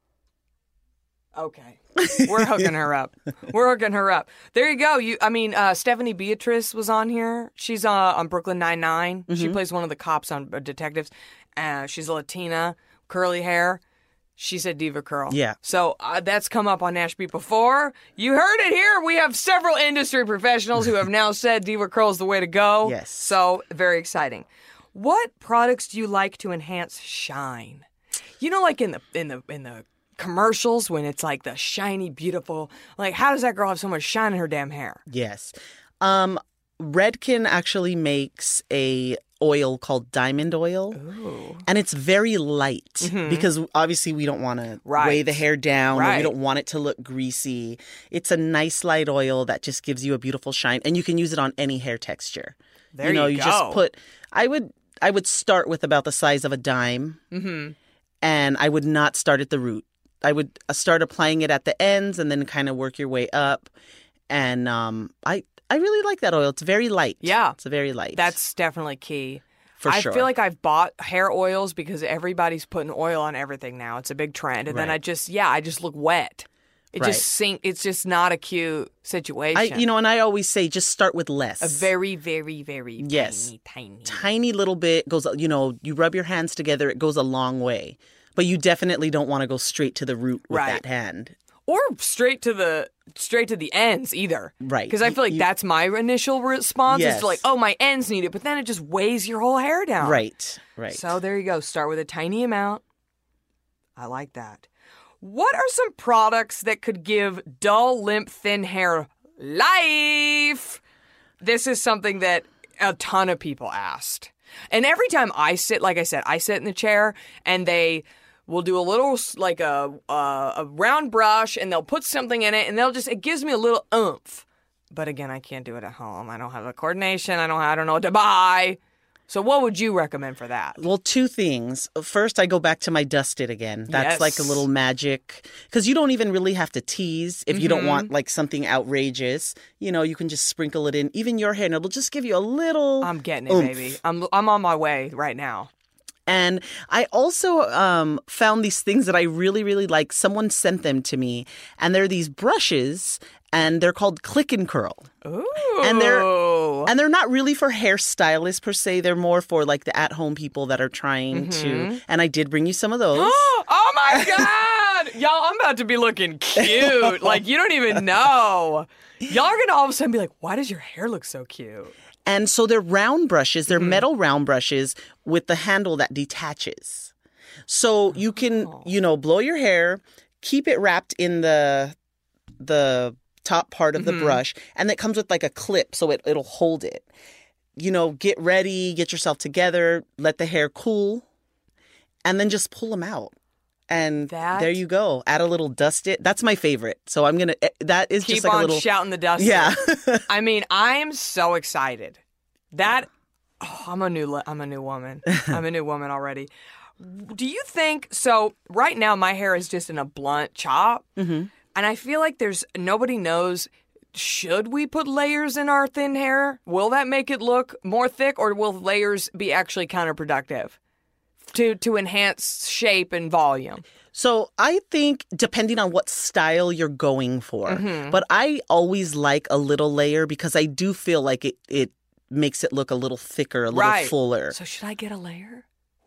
Okay. We're hooking her up. We're hooking her up. There you go. You, I mean, uh, Stephanie Beatrice was on here. She's uh, on Brooklyn Nine-Nine. Mm-hmm. She plays one of the cops on uh, Detectives. Uh, she's a Latina, curly hair. She said Diva Curl. Yeah. So uh, that's come up on Nash Beat before. You heard it here. We have several industry professionals who have now said Diva Curl is the way to go. Yes. So very exciting. What products do you like to enhance shine? You know, like in the in the in the commercials when it's like the shiny, beautiful. Like, how does that girl have so much shine in her damn hair? Yes. Um, Redken actually makes a oil called diamond oil. Ooh. And it's very light Mm-hmm. because obviously we don't want to Right. weigh the hair down or Right. we don't want it to look greasy. It's a nice light oil that just gives you a beautiful shine, and you can use it on any hair texture. There you know, you you just go. put I would I would start with about the size of a dime. Mm-hmm. And I would not start at the root. I would uh, start applying it at the ends and then kind of work your way up. And um, I I really like that oil. It's very light. Yeah. It's very light. That's definitely key. for I sure. feel like I've bought hair oils because everybody's putting oil on everything now. It's a big trend. And then Right. I just, yeah, I just look wet. It Right. just sink. It's just not a cute situation. I, you know, and I always say just start with less. a very, very, very Yes. tiny, tiny. tiny little bit goes, you know, you rub your hands together, it goes a long way. But you definitely don't want to go straight to the root with Right. that hand. Or straight to the straight to the ends either. Right. Because I feel like You- that's my initial response is Yes. to like, oh, my ends need it, but then it just weighs your whole hair down. Right, right. So there you go. Start with a tiny amount. I like that. What are some products that could give dull, limp, thin hair life? This is something that a ton of people asked. And every time I sit, like I said, I sit in the chair and they will do a little, like a, a, a round brush and they'll put something in it and they'll just, it gives me a little oomph. But again, I can't do it at home. I don't have the coordination. I don't, I don't know what to buy. So what would you recommend for that? Well, two things. First, I go back to my dusted again. That's Yes. like a little magic. Because you don't even really have to tease if you don't Mm-hmm. want like something outrageous. You know, you can just sprinkle it in. Even your hair, and it'll just give you a little I'm getting it, oomph. baby. I'm I'm on my way right now. And I also um, found these things that I really, really like. Someone sent them to me. And they're these brushes, and they're called Click and Curl. Ooh. And they're and they're not really for hairstylists per se. They're more for like the at-home people that are trying to. And I did bring you some of those. Oh my God! Y'all, I'm about to be looking cute. Like, you don't even know. Y'all are going to all of a sudden be like, why does your hair look so cute? And so they're round brushes. They're metal round brushes with the handle that detaches. So you can, you know, blow your hair, keep it wrapped in the the top part of the brush, and it comes with like a clip so it, it'll hold it. You know, get ready, get yourself together, let the hair cool, and then just pull them out. And That- there you go. Add a little dust it. That's my favorite. So I'm going to, that is Keep just like on a little. shouting the dust. Yeah. I mean, I am so excited. That, oh, I'm a new, le- I'm a new woman. I'm a new woman already. Do you think, so right now my hair is just in a blunt chop. Mm-hmm. And I feel like there's, nobody knows, should we put layers in our thin hair? Will that make it look more thick, or will layers be actually counterproductive to, to enhance shape and volume? So I think depending on what style you're going for, Mm-hmm. but I always like a little layer because I do feel like it, it makes it look a little thicker, a little Right. fuller. So should I get a layer?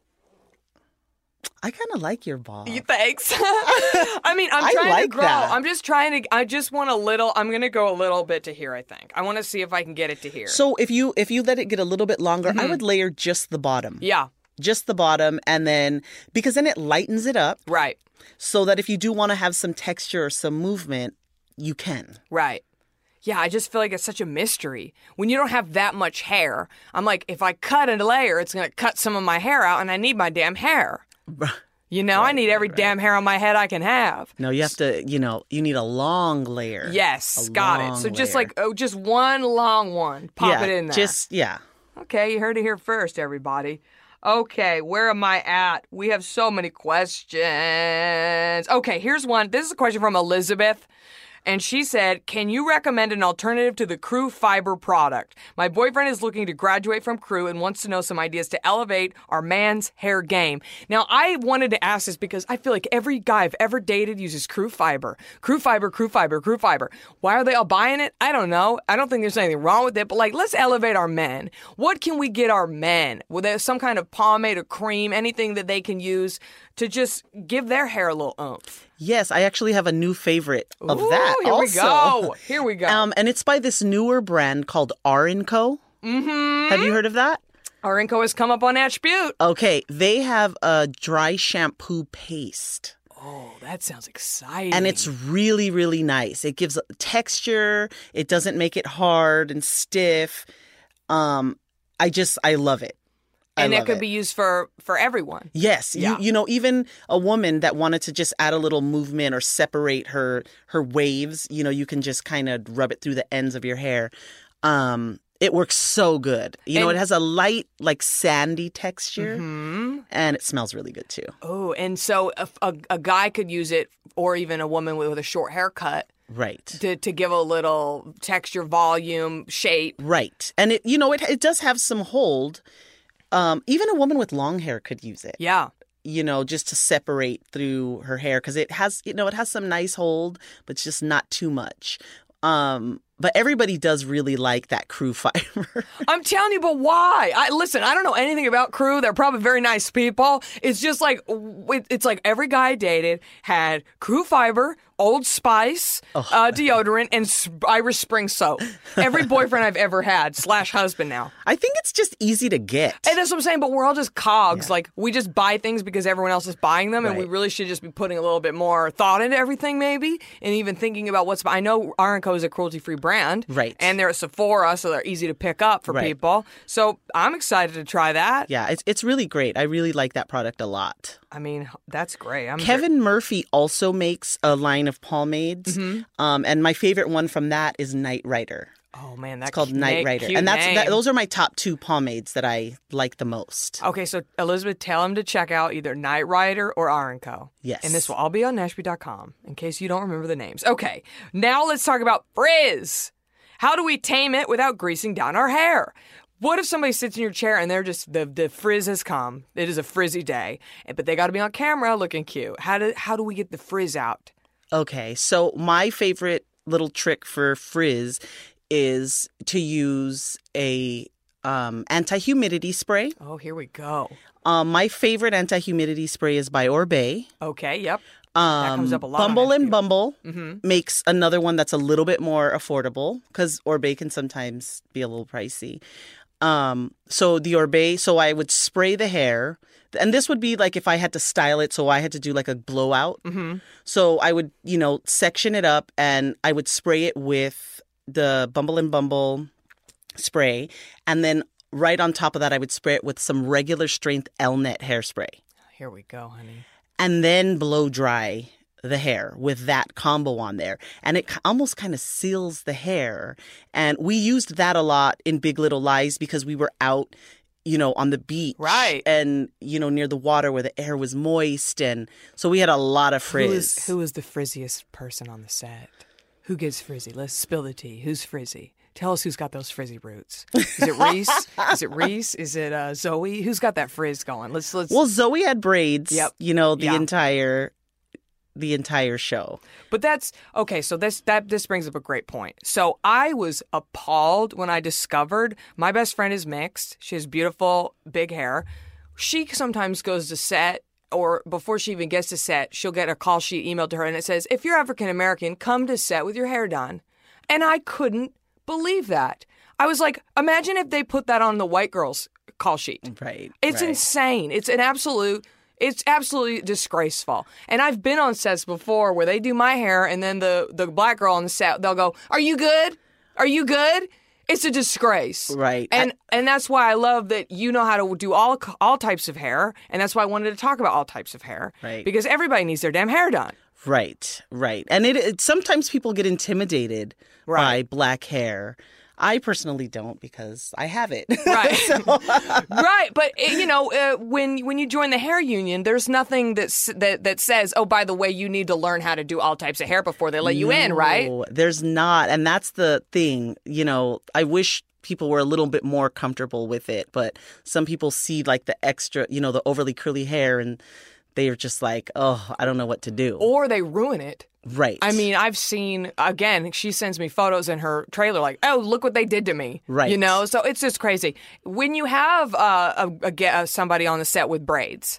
I kind of like your bob. You thanks. I mean, I'm I trying like to grow. that. I'm just trying to. I just want a little. I'm gonna go a little bit to here. I think I want to see if I can get it to here. So if you if you let it get a little bit longer, I would layer just the bottom. Mm-hmm. yeah, Just the bottom, and then because then it lightens it up right, so that if you do want to have some texture or some movement, you can. right. Yeah, I just feel like it's such a mystery when you don't have that much hair. I'm like, if I cut a layer, it's gonna cut some of my hair out, and I need my damn hair. You know, I need every damn hair on my head I can have. No, you have to, you know, you need a long layer. Yes, A got it. long So just layer. like, oh, just one long one. Pop yeah, it in there. Just, yeah. Okay, you heard it here first, everybody. Okay, where am I at? We have so many questions. Okay, here's one. This is a question from Elizabeth. And she said, can you recommend an alternative to the Crew Fiber product? My boyfriend is looking to graduate from Crew and wants to know some ideas to elevate our man's hair game. Now, I wanted to ask this because I feel like every guy I've ever dated uses Crew Fiber. Crew Fiber, Crew Fiber, Crew Fiber. Why are they all buying it? I don't know. I don't think there's anything wrong with it, but like, let's elevate our men. What can we get our men? Well, there's some kind of pomade or cream, anything that they can use to just give their hair a little oomph. Yes, I actually have a new favorite of Ooh, that here also. we go. Here we go. Um, and it's by this newer brand called R and Co. Mm-hmm. Have you heard of that? Arinco has come up on Attribute. Okay, they have a dry shampoo paste. Oh, that sounds exciting. And it's really, really nice. It gives texture. It doesn't make it hard and stiff. Um, I just, I love it. I And love it could it. be used for, for everyone. Yes, Yeah. you, you know, even a woman that wanted to just add a little movement or separate her her waves, you know, you can just kind of rub it through the ends of your hair. Um, it works so good. You know, And- it has a light, like sandy texture, Hmm. and it smells really good too. Oh, and so a, a, a guy could use it, or even a woman with, with a short haircut, Right. to, to give a little texture, volume, shape. Right. And it, you know, it it does have some hold. Um, even a woman with long hair could use it. Yeah. You know, just to separate through her hair because it has, you know, it has some nice hold, but it's just not too much. Um, but everybody does really like that crew fiber. I'm telling you, but why? I listen. I don't know anything about Crew. They're probably very nice people. It's just like it- it's like every guy I dated had Crew Fiber, Old Spice, uh, deodorant, and S- Irish Spring soap. Every boyfriend I've ever had slash husband now. I think it's just easy to get. And that's what I'm saying. But we're all just cogs. Like we just buy things because everyone else is buying them, and we Right. really should just be putting a little bit more thought into everything, maybe, and even thinking about what's. I know R and Co is a cruelty-free brand, Right. And they're at Sephora, so they're easy to pick up for Right. people. So I'm excited to try that. Yeah, it's it's really great. I really like that product a lot. I mean, that's great. I'm Kevin Murphy also makes a line of pomades, Mm-hmm. um, and my favorite one from that is Night Rider. Oh man, that's It's called Night Rider, and that's that, those are my top two pomades that I like the most. Okay, so Elizabeth, tell him to check out either Night Rider or R and Co. Yes. And this will all be on Nashby dot com in case you don't remember the names. Okay, now let's talk about frizz. How do we tame it without greasing down our hair? What if somebody sits in your chair and they're just, the, the frizz has come. It is a frizzy day, but they got to be on camera looking cute. How do, how do we get the frizz out? Okay, so my favorite little trick for frizz is to use a um, anti-humidity spray. Oh, here we go. Um, my favorite anti-humidity spray is by Orbea. Okay, yep. Um, That comes up a lot on Bumble H and B O. Bumble Mm-hmm. makes another one that's a little bit more affordable because Orbea can sometimes be a little pricey. Um, so the Orbea, so I would spray the hair, and this would be like if I had to style it, so I had to do like a blowout. Mm-hmm. So I would, you know, section it up, and I would spray it with the Bumble and Bumble spray, and then right on top of that, I would spray it with some regular strength Elnet hairspray. Here we go, honey. And then blow dry the hair with that combo on there. And it almost kind of seals the hair. And we used that a lot in Big Little Lies because we were out, you know, on the beach. Right. And, you know, near the water where the air was moist. And so we had a lot of frizz. Who is, who is the frizziest person on the set? Who gets frizzy? Let's spill the tea. Who's frizzy? Tell us who's got those frizzy roots. Is it Reese? Is it Reese? Is it uh, Zoe? Who's got that frizz going? Let's let's. Well, Zoe had braids, Yep. you know, the Yeah. entire the entire show. But that's okay. So this that this brings up a great point. So I was appalled when I discovered my best friend is mixed. She has beautiful big hair. She sometimes goes to set, or before she even gets to set, she'll get a call sheet emailed to her, and it says, "If you're African American, come to set with your hair done." And I couldn't believe that. I was like, imagine if they put that on the white girl's call sheet. Right. It's right. insane. It's an absolute, it's absolutely disgraceful. And I've been on sets before where they do my hair and then the, the black girl on the set, they'll go, "Are you good? Are you good?" It's a disgrace. Right. And and that's why I love that you know how to do all all types of hair. And that's why I wanted to talk about all types of hair. Right. Because everybody needs their damn hair done. Right, right. And it, it sometimes people get intimidated by Right. black hair. I personally don't because I have it. Right. Right. But, uh, you know, uh, when when you join the hair union, there's nothing that's, that that says, oh, by the way, you need to learn how to do all types of hair before they let you in, right? No, there's not. And that's the thing. You know, I wish people were a little bit more comfortable with it. But some people see like the extra, you know, the overly curly hair and they're just like, oh, I don't know what to do. Or they ruin it. Right. I mean, I've seen, again, she sends me photos in her trailer like, oh, look what they did to me. Right. You know, so it's just crazy. When you have uh, a, a, ge- uh, somebody on the set with braids,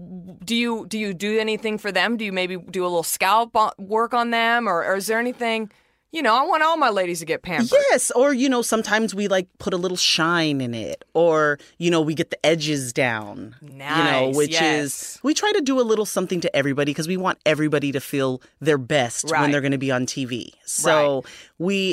do you do you do anything for them? Do you maybe do a little scalp on, work on them? Or, or is there anything, you know, I want all my ladies to get pampered. Yes, or, you know, sometimes we like put a little shine in it, or, you know, we get the edges down, you know, Nice, which yes. is, we try to do a little something to everybody because we want everybody to feel their best Right. when they're going to be on T V. So we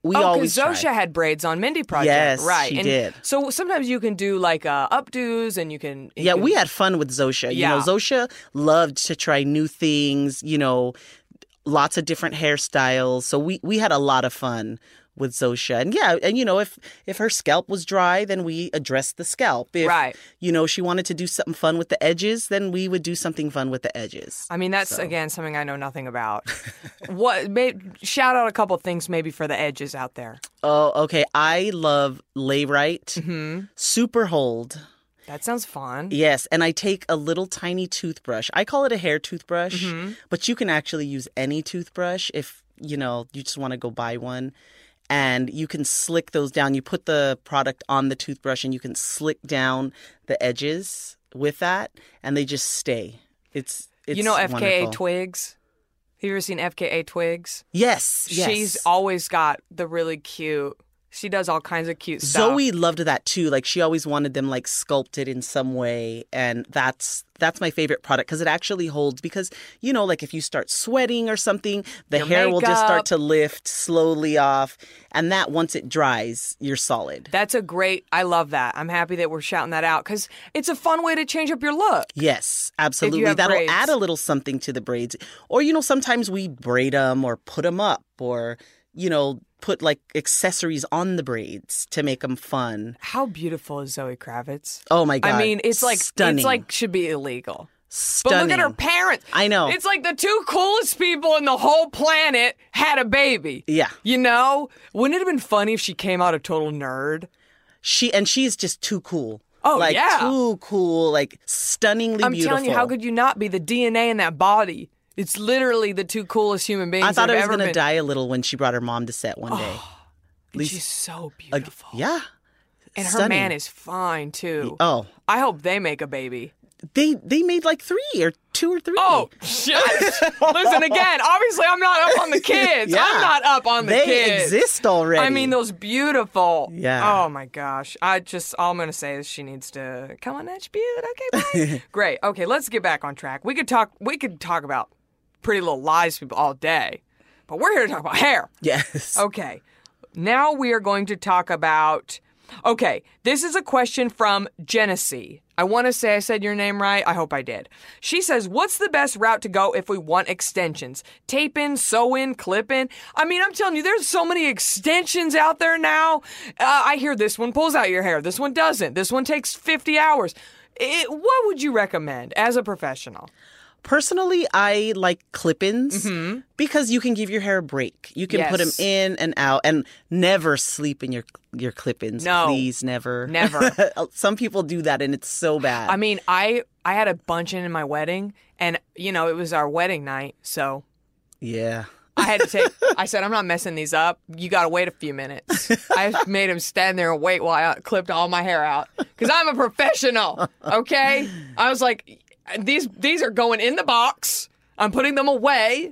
we oh, always because Zosha try. had braids on Mindy Project. Yes, right. she and did. So sometimes you can do like uh, updos and you can... You Yeah, can, we had fun with Zosha. You Yeah. know, Zosha loved to try new things, you know, lots of different hairstyles. So we, we had a lot of fun with Zosha. And yeah, and you know, if if her scalp was dry, then we addressed the scalp. If, Right. you know, she wanted to do something fun with the edges, then we would do something fun with the edges. I mean, that's, So. again, something I know nothing about. What? May, shout out a couple things maybe for the edges out there. Oh, okay. I love Lay Right, Mm-hmm. Super Hold. That sounds fun. Yes, and I take a little tiny toothbrush. I call it a hair toothbrush, Mm-hmm. but you can actually use any toothbrush if, you know, you just want to go buy one. And you can slick those down. You put the product on the toothbrush and you can slick down the edges with that, and they just stay. It's it's you know F K A wonderful. Twigs? Have you ever seen F K A Twigs? Yes, yes. She's always got the really cute... She does all kinds of cute stuff. Zoe loved that too. Like she always wanted them like sculpted in some way, and that's that's my favorite product because it actually holds. Because you know, like if you start sweating or something, the Your hair will just makeup. start to lift slowly off, and that once it dries, you're solid. That's a great... I love that. I'm happy that we're shouting that out because it's a fun way to change up your look. Yes, absolutely. have That'll braids. add a little something to the braids. Or you know, sometimes we braid them or put them up, or you know, put like accessories on the braids to make them fun. How beautiful is Zoe Kravitz? Oh my god! I mean, it's like stunning. it's like should be illegal. Stunning. But look at her parents. I know. It's like the two coolest people in the whole planet had a baby. Yeah. You know? Wouldn't it have been funny if she came out a total nerd? She and she's just too cool. Oh, like, yeah. too cool, like stunningly I'm beautiful. telling you, how could you not be? The D N A in that body. It's literally the two coolest human beings I thought that I have was ever gonna been. die a little when she brought her mom to set one day. And least- she's so Uh, beautiful. yeah. And her Stunning. man is fine too. Oh, I hope they make a baby. they they made like three or two or three. Oh, shit. Listen, again, obviously I'm not up on the kids. Yeah. I'm not up on the they kids. exist already. I mean, those beautiful. Yeah. Oh, my gosh. I just, all I'm going to say is she needs to come on Attribute. Okay, bye. Great. Okay, let's get back on track. We could talk, we could talk about Pretty Little Lies people all day, but we're here to talk about hair. Yes. Okay. Now we are going to talk about. Okay, this is a question from Genesee. I want to say I said your name right. I hope I did. She says, what's the best route to go if we want extensions? Tape in, sew in, clip in? I mean, I'm telling you, there's so many extensions out there now. Uh, I hear this one pulls out your hair. This one doesn't. This one takes fifty hours. It, what would you recommend as a professional? Personally, I like clip-ins Mm-hmm. because you can give your hair a break. You can put them Yes. in and out, and never sleep in your your clip-ins. No. Please, never, Never. Some people do that, and it's so bad. I mean, I I had a bunch in in my wedding, and, you know, it was our wedding night, so yeah. I had to take, I said, I'm not messing these up. You got to wait a few minutes. I made him stand there and wait while I clipped all my hair out because I'm a professional, okay? I was like, these these are going in the box. I'm putting them away.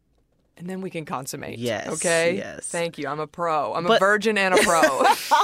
And then we can consummate. Yes, Okay? yes. Thank you. I'm a pro. I'm a But- virgin and a pro.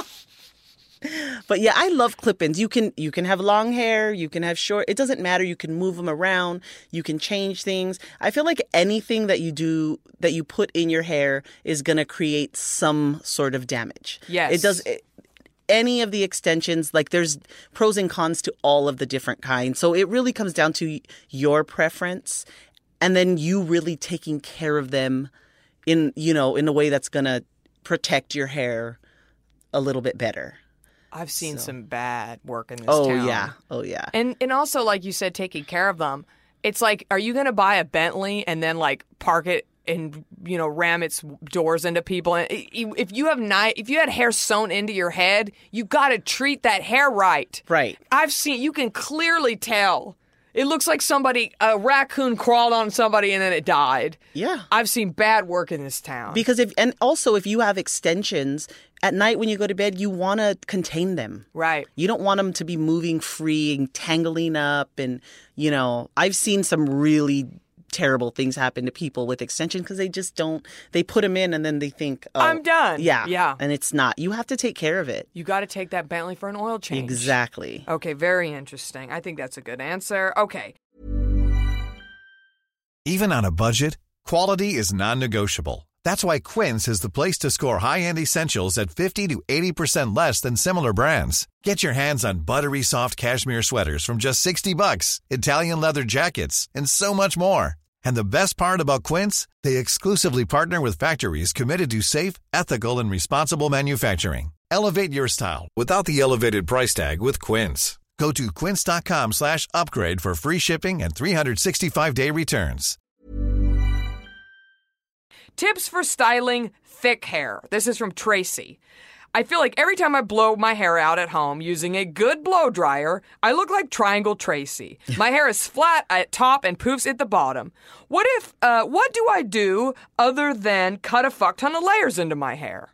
But yeah, I love clip-ins. You can you can have long hair, you can have short. It doesn't matter. You can move them around. You can change things. I feel like anything that you do that you put in your hair is gonna create some sort of damage. Yes. It does. It, any of the extensions, like there's pros and cons to all of the different kinds. So it really comes down to your preference, and then you really taking care of them in you know in a way that's gonna protect your hair a little bit better. I've seen some bad work in this Oh town. yeah. Oh yeah. And and also, like you said, taking care of them. It's like, are you going to buy a Bentley and then like park it and, you know, ram its doors into people? And if you have ni- if you had hair sewn into your head, you got to treat that hair right. Right. I've seen, you can clearly tell. It looks like somebody, a raccoon crawled on somebody and then it died. Yeah. I've seen bad work in this town. Because if, and also if you have extensions, at night when you go to bed, you want to contain them. Right. You don't want them to be moving free and tangling up. And, you know, I've seen some really terrible things happen to people with extensions because they just don't, they put them in and then they think, oh, I'm done. Yeah. Yeah. And it's not. You have to take care of it. You got to take that Bentley for an oil change. Exactly. Okay, very interesting. I think that's a good answer. Okay. Even on a budget, quality is non-negotiable. That's why Quince is the place to score high-end essentials at fifty to eighty percent less than similar brands. Get your hands on buttery soft cashmere sweaters from just sixty bucks, Italian leather jackets, and so much more. And the best part about Quince, they exclusively partner with factories committed to safe, ethical, and responsible manufacturing. Elevate your style without the elevated price tag with Quince. Go to quince.com slash upgrade for free shipping and three sixty-five day returns. Tips for styling thick hair. This is from Tracy. I feel like every time I blow my hair out at home using a good blow dryer, I look like Triangle Tracy. My hair is flat at top and poofs at the bottom. What if, uh, what do I do other than cut a fuck ton of layers into my hair?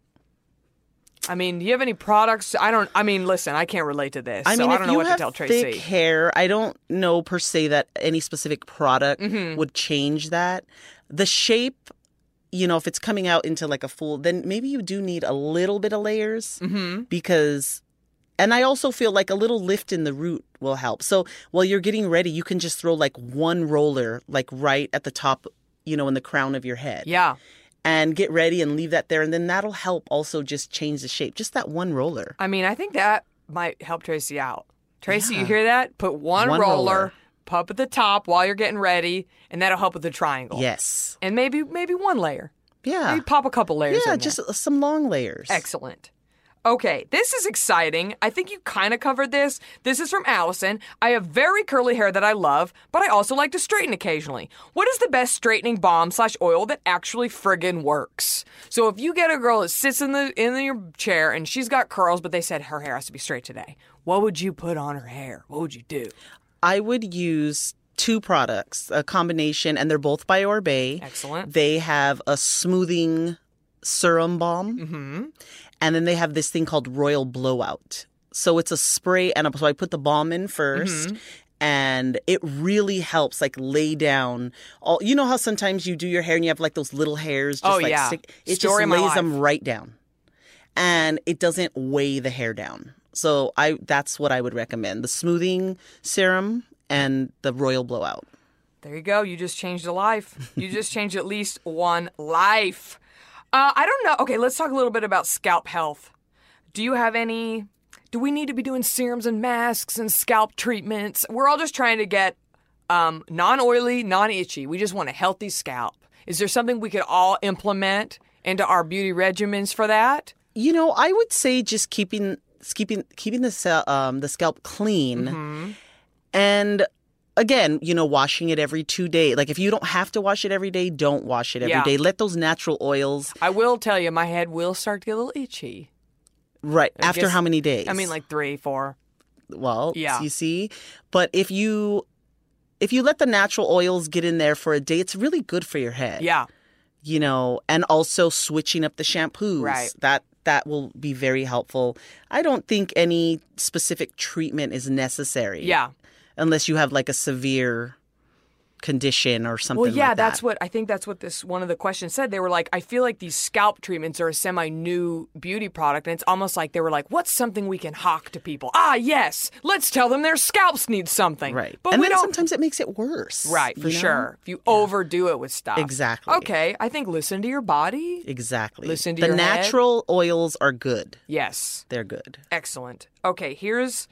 I mean, do you have any products? I don't, I mean, listen, I can't relate to this, I so mean, I if don't know you what have to tell Tracy. thick hair, I don't know per se that any specific product Mm-hmm. would change that. The shape, you know, if it's coming out into like a full, then maybe you do need a little bit of layers Mm-hmm. because, and I also feel like a little lift in the root will help. So while you're getting ready, you can just throw like one roller, like right at the top, you know, in the crown of your head. Yeah. And get ready and leave that there. And then that'll help also just change the shape. Just that one roller. I mean, I think that might help Tracy out. Tracy, Yeah. you hear that? Put one, One roller, roller. pop at the top while you're getting ready, and that'll help with the triangle. Yes. And maybe maybe one layer. Yeah. Maybe pop a couple layers Yeah, in there. just some long layers. Excellent. Okay, this is exciting. I think you kind of covered this. This is from Allison. I have very curly hair that I love, but I also like to straighten occasionally. What is the best straightening balm slash oil that actually friggin' works? So if you get a girl that sits in the in your chair and she's got curls, but they said her hair has to be straight today, what would you put on her hair? What would you do? I would use two products, a combination, and they're both by Orbe. Excellent. They have a smoothing serum balm, mm-hmm. and then they have this thing called Royal Blowout. So it's a spray, and a, so I put the balm in first, mm-hmm. and it really helps like lay down all. You know how sometimes you do your hair and you have like those little hairs. Just, Oh, like, yeah. stick, it Story of just my lays them life. right down, and it doesn't weigh the hair down. So I that's what I would recommend: the smoothing serum and the Royal Blowout. There you go. You just changed a life. You just changed at least one life. Uh, I don't know. Okay, let's talk a little bit about scalp health. Do you have any... Do we need to be doing serums and masks and scalp treatments? We're all just trying to get um, non-oily, non-itchy. We just want a healthy scalp. Is there something we could all implement into our beauty regimens for that? You know, I would say just keeping keeping keeping the ce- um, the scalp clean, Mm-hmm. and again, you know, washing it every two days. Like if you don't have to wash it every day, don't wash it every day. Yeah. Let those natural oils. I will tell you, my head will start to get a little itchy. Right I after guess- how many days? I mean, like three, four. well, Yeah. you see, but if you if you let the natural oils get in there for a day, it's really good for your head. Yeah. You know, and also switching up the shampoos. Right. That that will be very helpful. I don't think any specific treatment is necessary. Yeah. Unless you have like a severe condition or something Well, yeah, like that. that's what I think that's what this one of the questions said. They were like, I feel like these scalp treatments are a semi-new beauty product, and it's almost like they were like, what's something we can hawk to people? Ah, yes, let's tell them their scalps need something. Right. But and we then don't. sometimes it makes it worse. Right, for you know? sure. If you overdo it with stuff. Exactly. Okay, I think listen to your body. Exactly. Listen to the your head. natural oils are good. Yes. They're good. Excellent. Okay, here's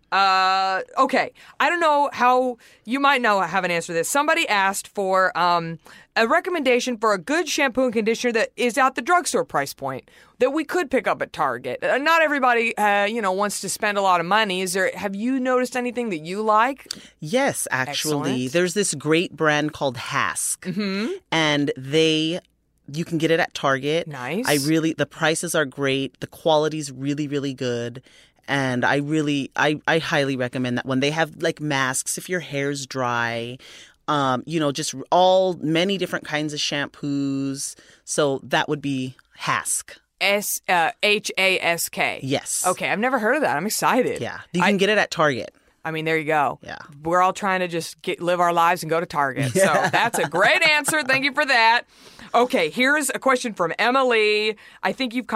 uh okay. I don't know how you might know have an answer to this. Somebody asked for um a recommendation for a good shampoo and conditioner that is at the drugstore price point that we could pick up at Target. Uh, not everybody uh you know wants to spend a lot of money. Is there have you noticed anything that you like? Yes, actually. Excellent. There's this great brand called Hask. Mm-hmm. And they you can get it at Target. Nice. I really the prices are great. The quality's really, really good. And I really, I, I highly recommend that one. They have like masks if your hair's dry, um, you know, just all many different kinds of shampoos. So that would be Hask. S uh H A S K. Yes. Okay, I've never heard of that. I'm excited. Yeah. You can I, get it at Target. I mean, there you go. Yeah. We're all trying to just get live our lives and go to Target. So that's a great answer. Thank you for that. Okay, here's a question from Emily. I think you've kind of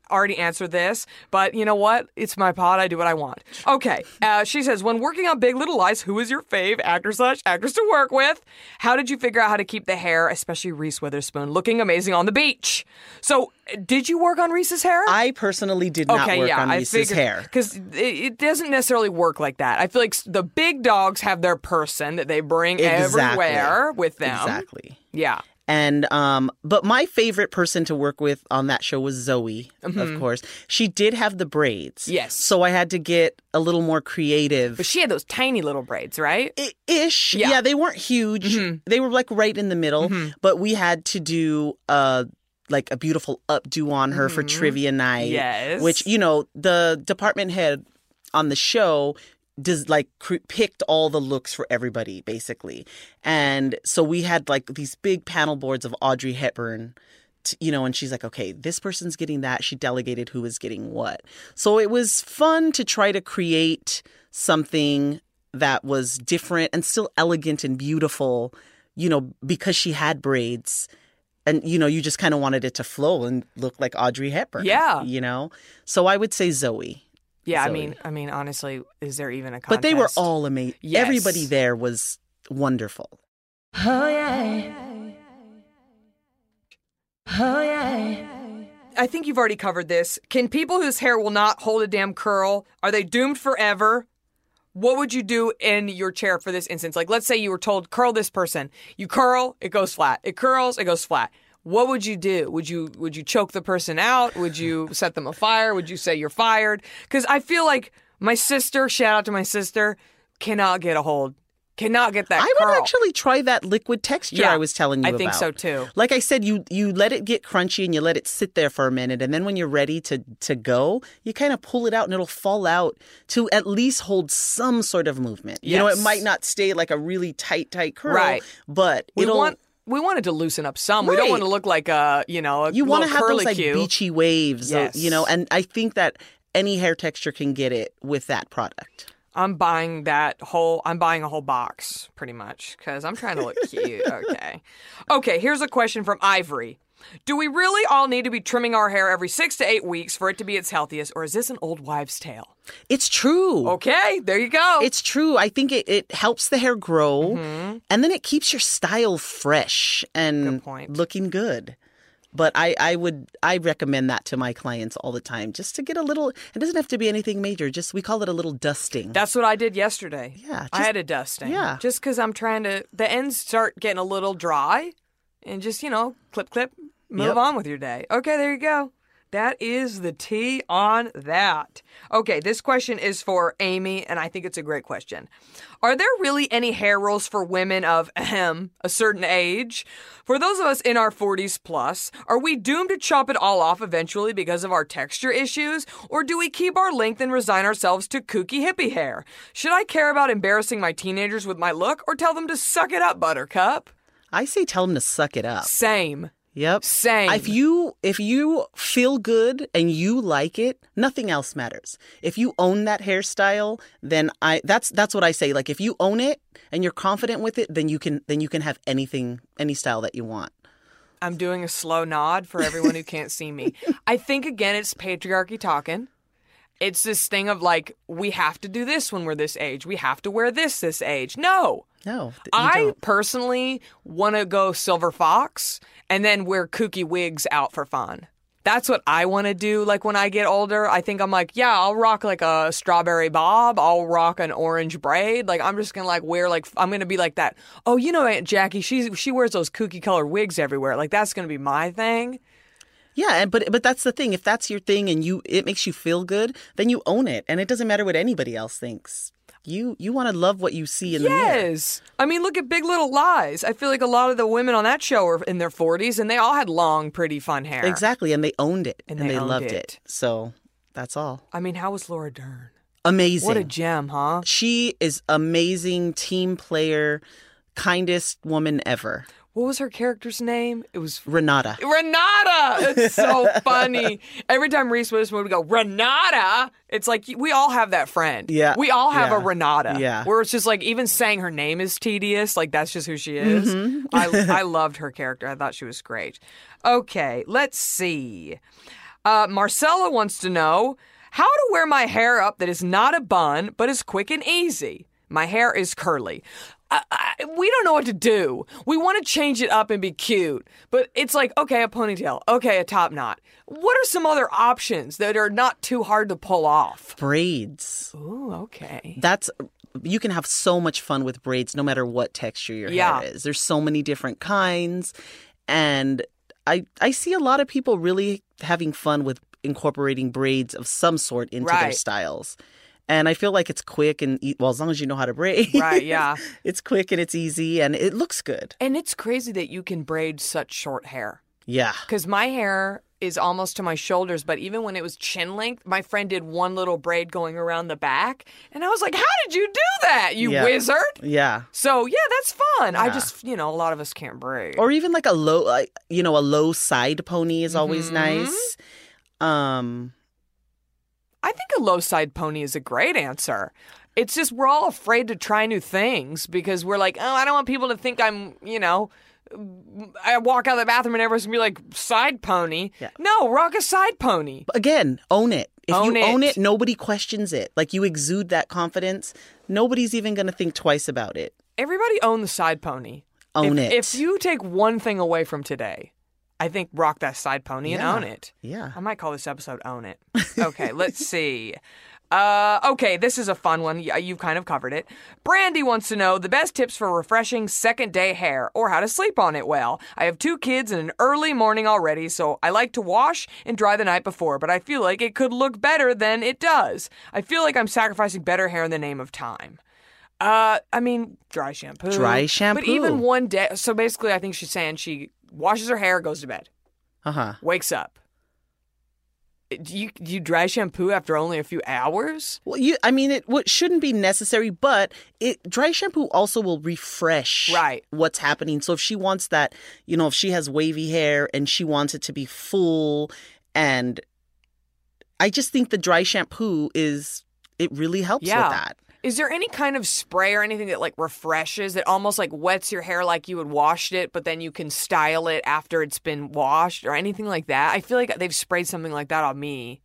already answered this, but you know what? It's my pod. I do what I want. Okay. Uh, she says, when working on Big Little Lies, who is your fave actor slash actress to work with? How did you figure out how to keep the hair, especially Reese Witherspoon, looking amazing on the beach? So, did you work on Reese's hair? I personally did not okay, work yeah, on Reese's hair. Because it, it doesn't necessarily work like that. I feel like the big dogs have their person that they bring Exactly. everywhere with them. Exactly. Yeah. And um, but my favorite person to work with on that show was Zoe, mm-hmm. of course. She did have the braids. Yes. So I had to get a little more creative. But she had those tiny little braids, right? I- ish. Yeah. yeah, they weren't huge. Mm-hmm. They were like right in the middle. Mm-hmm. But we had to do uh like a beautiful updo on her mm-hmm. for trivia night. Yes. Which, you know, the department head on the show does like cr- picked all the looks for everybody basically. And so we had like these big panel boards of Audrey Hepburn, t- you know, and she's like, okay, this person's getting that. She delegated who was getting what. So it was fun to try to create something that was different and still elegant and beautiful, you know, because she had braids. And, you know, you just kind of wanted it to flow and look like Audrey Hepburn. Yeah. You know? So I would say Zoe. Yeah, Zoe. I mean, I mean, honestly, is there even a contest? But they were all amazing. Yes. Everybody there was wonderful. Oh yeah. Oh yeah. I think you've already covered this. Can people whose hair will not hold a damn curl, are they doomed forever? What would you do in your chair for this instance? Like, let's say you were told, curl this person. You curl, it goes flat. It curls, it goes flat. What would you do? Would you would you choke the person out? Would you set them afire? Would you say you're fired? Because I feel like my sister, shout out to my sister, cannot get a hold, cannot get that I curl. would actually try that liquid texture Yeah, I was telling you I about. think so too. Like I said, you you let it get crunchy and you let it sit there for a minute. And then when you're ready to, to go, you kind of pull it out and it'll fall out to at least hold some sort of movement. You know, it Yes. might not stay like a really tight, tight curl, Right. but We it'll... want we wanted to loosen up some. We don't Right. want to look like a, you know, a you want to little have those like curlicue. beachy waves, uh, Yes. you know, and I think that any hair texture can get it with that product. I'm buying that whole, I'm buying a whole box, pretty much, because I'm trying to look cute. Okay. Okay, here's a question from Ivory. Do we really all need to be trimming our hair every six to eight weeks for it to be its healthiest, or is this an old wives' tale? It's true. Okay, there you go. It's true. I think it, it helps the hair grow, Mhm. and then it keeps your style fresh and Good point. looking good. But I, I would I recommend that to my clients all the time, just to get a little. It doesn't have to be anything major. Just we call it a little dusting. That's what I did yesterday. Yeah, I just- had a dusting. yeah. Just because I'm trying to, the ends start getting a little dry, and just, you know, clip, clip, move Yep. on with your day. Okay, there you go. That is the tea on that. Okay, this question is for Amy, and I think it's a great question. Are there really any hair rules for women of ahem, a certain age? For those of us in our forties plus, are we doomed to chop it all off eventually because of our texture issues? Or do we keep our length and resign ourselves to kooky hippie hair? Should I care about embarrassing my teenagers with my look, or tell them to suck it up, Buttercup? I say tell them to suck it up. Same. Yep. Same. If you if you feel good and you like it, nothing else matters. If you own that hairstyle, then I that's that's what I say. Like if you own it and you're confident with it, then you can then you can have anything any style that you want. I'm doing a slow nod for everyone who can't see me. I think, again, it's patriarchy talking. It's this thing of like, we have to do this when we're this age. We have to wear this this age. No. No, th- you I don't. personally want to go silver fox and then wear kooky wigs out for fun. That's what I want to do. Like when I get older, I think I'm like, yeah, I'll rock like a strawberry bob. I'll rock an orange braid. Like I'm just going to like wear like, I'm going to be like that. Oh, you know, Aunt Jackie, she, she wears those kooky colored wigs everywhere. Like that's going to be my thing. Yeah, and but but that's the thing. If that's your thing and you it makes you feel good, then you own it, and it doesn't matter what anybody else thinks. You you want to love what you see in the mirror. Yes. I mean, look at Big Little Lies. I feel like a lot of the women on that show are in their forties, and they all had long, pretty, fun hair. Exactly, and they owned it, And and, they they, owned loved it. it. So that's all. I mean, how was Laura Dern? Amazing. What a gem, huh? She is amazing team player, kindest woman ever. What was her character's name? It was Renata. Renata. It's so funny. Every time Reese Witherspoon would go, Renata, it's like we all have that friend. Yeah. We all have Yeah. a Renata. Yeah. Where it's just like even saying her name is tedious. Like that's just who she is. I, I loved her character. I thought she was great. Okay, let's see. Uh, Marcella wants to know how to wear my hair up that is not a bun, but is quick and easy. My hair is curly. I, I, we don't know what to do. We want to change it up and be cute, but it's like, okay, a ponytail, okay, a top knot. What are some other options that are not too hard to pull off? Braids. Ooh, okay. That's you can have so much fun with braids no matter what texture your Yeah. hair is. There's so many different kinds, and I I see a lot of people really having fun with incorporating braids of some sort into their Right. styles. And I feel like it's quick and, e- well, as long as you know how to braid. Right, yeah. It's quick and it's easy and it looks good. And it's crazy that you can braid such short hair. Yeah. Because my hair is almost to my shoulders, but even when it was chin length, my friend did one little braid going around the back. And I was like, how did you do that, you Yeah. wizard? Yeah. So, yeah, that's fun. I Yeah. just, you know, a lot of us can't braid. Or even like a low, like, you know, a low side pony is always Mhm. nice. Um, I think a low side pony is a great answer. It's just we're all afraid to try new things because we're like, oh, I don't want people to think I'm, you know, I walk out of the bathroom and everyone's gonna be like, side pony. Yeah. No, rock a side pony. again, own it. If Own you own it. it, nobody questions it. Like you exude that confidence. Nobody's even going to think twice about it. Everybody own the side pony. Own if, it. If you take one thing away from today, I think rock that side pony and Yeah. own it. Yeah. I might call this episode Own It. Okay, let's see. Uh, okay, this is a fun one. Y- You've kind of covered it. Brandy wants to know the best tips for refreshing second day hair or how to sleep on it well. I have two kids and an early morning already, so I like to wash and dry the night before, but I feel like it could look better than it does. I feel like I'm sacrificing better hair in the name of time. Uh, I mean, dry shampoo. Dry shampoo. But even one day, so basically I think she's saying she washes her hair, goes to bed, Uh-huh. wakes up. Do you, do you dry shampoo after only a few hours? Well, you, I mean, it what shouldn't be necessary, but it dry shampoo also will refresh Right. what's happening. So if she wants that, you know, if she has wavy hair and she wants it to be full, and I just think the dry shampoo is, it really helps Yeah. with that. Is there any kind of spray or anything that like refreshes, that almost like wets your hair like you would wash it, but then you can style it after it's been washed or anything like that? I feel like they've sprayed something like that on me.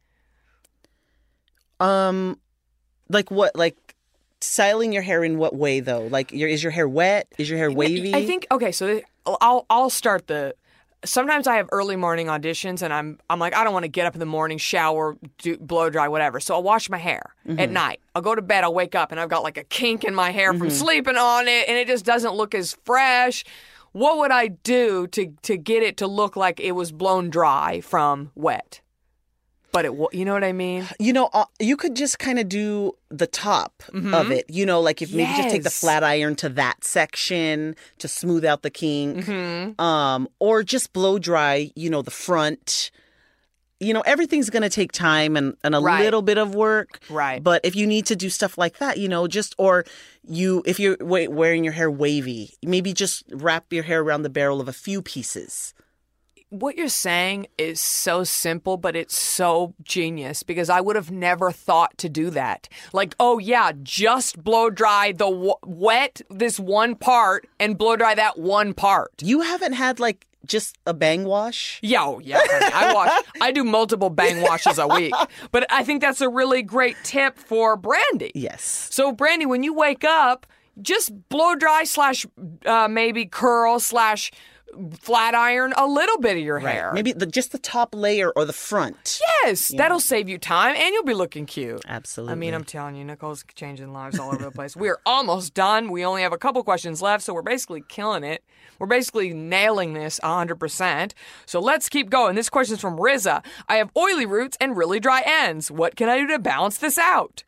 Um, like what, like styling your hair in what way though? Like, your is your hair wet? Is your hair wavy? I think okay, so I'll I'll start the. Sometimes I have early morning auditions, and I'm I'm like I don't want to get up in the morning, shower, do, blow dry, whatever. So I'll wash my hair at night. I'll go to bed. I'll wake up, and I've got like a kink in my hair from sleeping on it, and it just doesn't look as fresh. What would I do to to get it to look like it was blown dry from wet? But it, wa- you know what I mean? You know, uh, you could just kind of do the top of it. You know, like if maybe just take the Yes. flat iron to that section to smooth out the kink. Mm-hmm. Um, or just blow dry, you know, the front. You know, everything's going to take time and, and a Right. little bit of work. Right. But if you need to do stuff like that, you know, just, or you, if you're wa- wearing your hair wavy, maybe just wrap your hair around the barrel of a few pieces. What you're saying is so simple, but it's so genius because I would have never thought to do that. Like, oh yeah, just blow dry the w- wet this one part and blow dry that one part. You haven't had like just a bang wash? Yeah, oh, yeah. honey. I wash. I do multiple bang washes a week, but I think that's a really great tip for Brandy. Yes. So, Brandy, when you wake up, just blow dry slash uh, maybe curl slash flat iron a little bit of your hair. Maybe the just the top layer or the front. Yes, that'll save you time and you'll be looking cute. Absolutely. I mean, I'm telling you, Nicole's changing lives all over the place. We are almost done. We only have a couple questions left, so we're basically killing it. We're basically nailing this one hundred percent. So let's keep going. This question's from Riza. I have oily roots and really dry ends. What can I do to balance this out?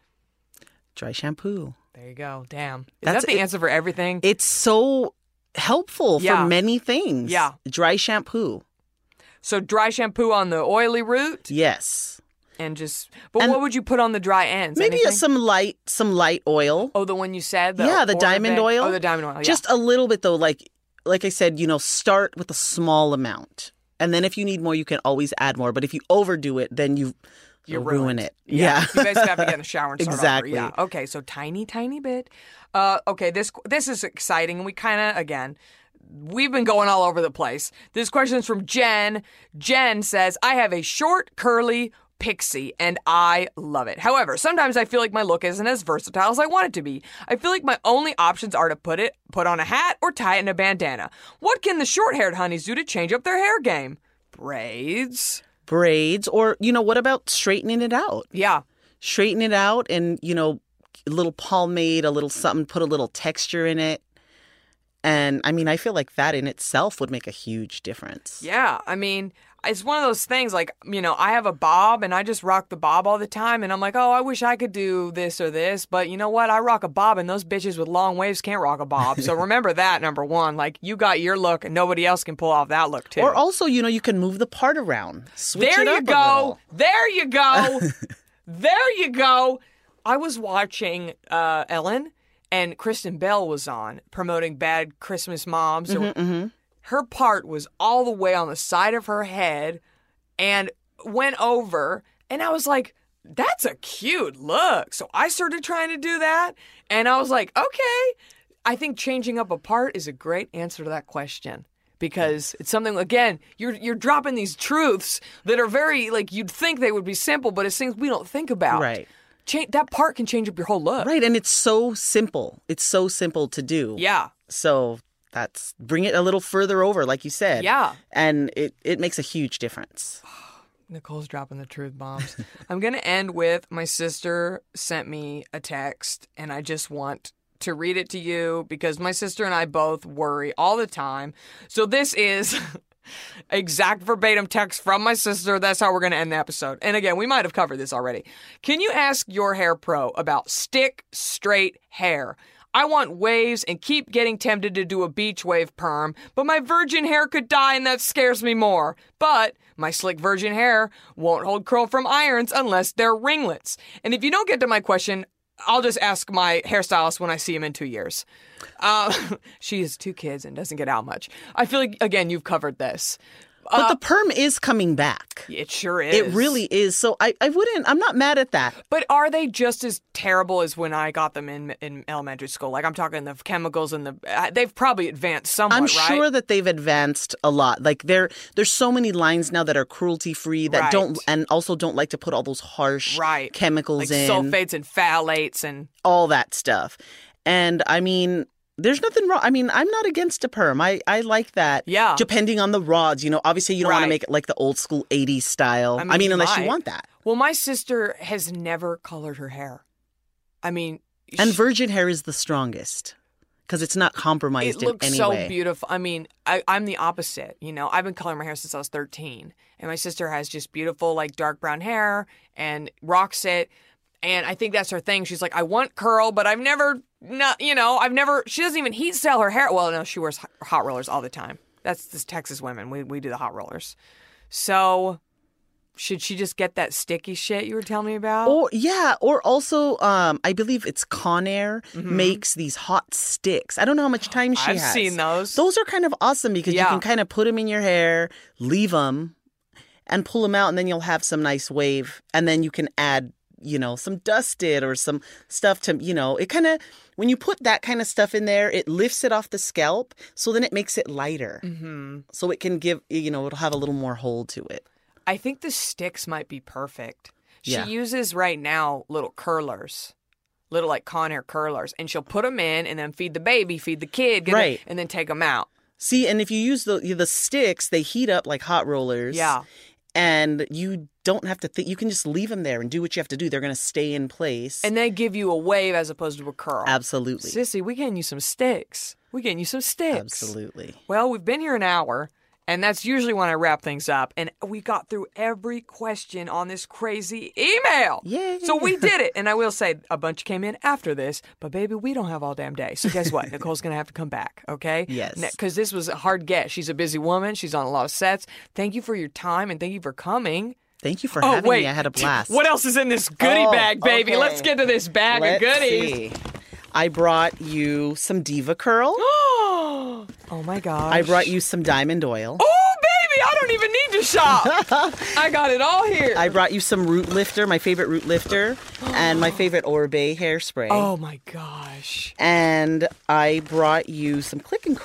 Dry shampoo. There you go. Damn. Is That's- that the it- answer for everything? It's so helpful Yeah. for many things. Yeah. Dry shampoo. So dry shampoo on the oily root Yes. and just, but And what would you put on the dry ends? Maybe Anything? some light some light oil. Oh, the one you said? The yeah, the ornament? diamond oil. Oh, the diamond oil. Yeah. Just a little bit though, like like I said, you know, start with a small amount. And then if you need more, you can always add more. But if you overdo it, then you You're you'll ruin ruined. it. Yeah. Yeah. You basically have to get in the shower and start Exactly. over. Yeah. Okay, so tiny, tiny bit. Uh, okay, this this is exciting. And we kind of, again, we've been going all over the place. This question is from Jen. Jen says, I have a short, curly pixie, and I love it. However, sometimes I feel like my look isn't as versatile as I want it to be. I feel like my only options are to put it, put on a hat or tie it in a bandana. What can the short-haired honeys do to change up their hair game? Braids. Braids, or, you know, what about straightening it out? Yeah. Straighten it out and, you know, a little pomade, a little something, put a little texture in it. And, I mean, I feel like that in itself would make a huge difference. Yeah, I mean, it's one of those things, like, you know, I have a bob and I just rock the bob all the time. And I'm like, oh, I wish I could do this or this. But you know what? I rock a bob and those bitches with long waves can't rock a bob. So remember that, number one. Like, you got your look and nobody else can pull off that look, too. Or also, you know, you can move the part around. Switch there it you up go. a little. There you go. There you go. I was watching uh, Ellen, and Kristen Bell was on promoting Bad Christmas Moms. Mm-hmm, mm-hmm. Her part was all the way on the side of her head and went over. And I was like, that's a cute look. So I started trying to do that. And I was like, okay. I think changing up a part is a great answer to that question. Because it's something, again, you're you're dropping these truths that are very, like, you'd think they would be simple, but it's things we don't think about. Right. Change, that part can change up your whole look. Right, and it's so simple. It's so simple to do. Yeah. So that's, bring it a little further over, like you said. Yeah. And it, it makes a huge difference. Nicole's dropping the truth bombs. I'm going to end with, my sister sent me a text, and I just want to read it to you because my sister and I both worry all the time. So this is exact verbatim text from my sister. That's how we're going to end the episode. And again, we might have covered this already. Can you ask your hair pro about stick straight hair? I want waves and keep getting tempted to do a beach wave perm, but my virgin hair could die and that scares me more. But my slick virgin hair won't hold curl from irons unless they're ringlets. And if you don't get to my question, I'll just ask my hairstylist when I see him in two years. Uh, she has two kids and doesn't get out much. I feel like, again, you've covered this. But Uh, the perm is coming back. It sure is. It really is. So I, I wouldn't, I'm not mad at that. But are they just as terrible as when I got them in in elementary school? Like, I'm talking the chemicals and the, uh, they've probably advanced somewhat, I'm right? sure that they've advanced a lot. Like there, there's so many lines now that are cruelty free that Right. don't, and also don't like to put all those harsh Right. chemicals like in, sulfates and phthalates and... all that stuff. And I mean, there's nothing wrong. I mean, I'm not against a perm. I, I like that. Yeah. Depending on the rods, you know, obviously you don't want Right. to make it like the old school eighties style. I I mean, mean, you unless you might. want that. Well, my sister has never colored her hair. I mean... And she- virgin hair is the strongest because it's not compromised It looks in any so way. beautiful. I mean, I, I'm the opposite. You know, I've been coloring my hair since I was thirteen. And my sister has just beautiful, like, dark brown hair and rocks it. And I think that's her thing. She's like, I want curl, but I've never, not, you know, I've never, she doesn't even heat style her hair. Well, no, she wears hot rollers all the time. That's this Texas women. We we do the hot rollers. So should she just get that sticky shit you were telling me about? Or yeah, or also, um, I believe it's Conair Mm-hmm. makes these hot sticks. I don't know how much time she I've has. seen those. Those are kind of awesome because Yeah. you can kind of put them in your hair, leave them, and pull them out, and then you'll have some nice wave, and then you can add, you know, some dusted or some stuff to, you know, it kind of, when you put that kind of stuff in there, it lifts it off the scalp, so then it makes it lighter. Mm-hmm. So it can give, you know, it'll have a little more hold to it. I think the sticks might be perfect. She Yeah. uses right now little curlers, little like Conair curlers, and she'll put them in and then feed the baby, feed the kid, get Right. it, and then take them out. See, and if you use the the sticks, they heat up like hot rollers. Yeah. And you don't have to think, you can just leave them there and do what you have to do. They're going to stay in place. And they give you a wave as opposed to a curl. Absolutely. Sissy, we getting you some sticks. We getting you some sticks. Absolutely. Well, we've been here an hour, and that's usually when I wrap things up. And we got through every question on this crazy email. Yay. So we did it. And I will say a bunch came in after this, but baby, we don't have all damn day. So guess what? Nicole's going to have to come back, okay? Yes. Because this was a hard get. She's a busy woman. She's on a lot of sets. Thank you for your time, and thank you for coming. Thank you for Oh, having wait. me. I had a blast. What else is in this goodie Oh, bag, baby? okay. Let's get to this bag Let's of goodies. see. I brought you some Diva Curl. Oh my gosh. I brought you some Diamond Oil. Oh, baby, I don't even need to shop. I got it all here. I brought you some Root Lifter, my favorite Root Lifter, and my favorite Oribe hairspray. Oh my gosh. And I brought you some Click and Curl.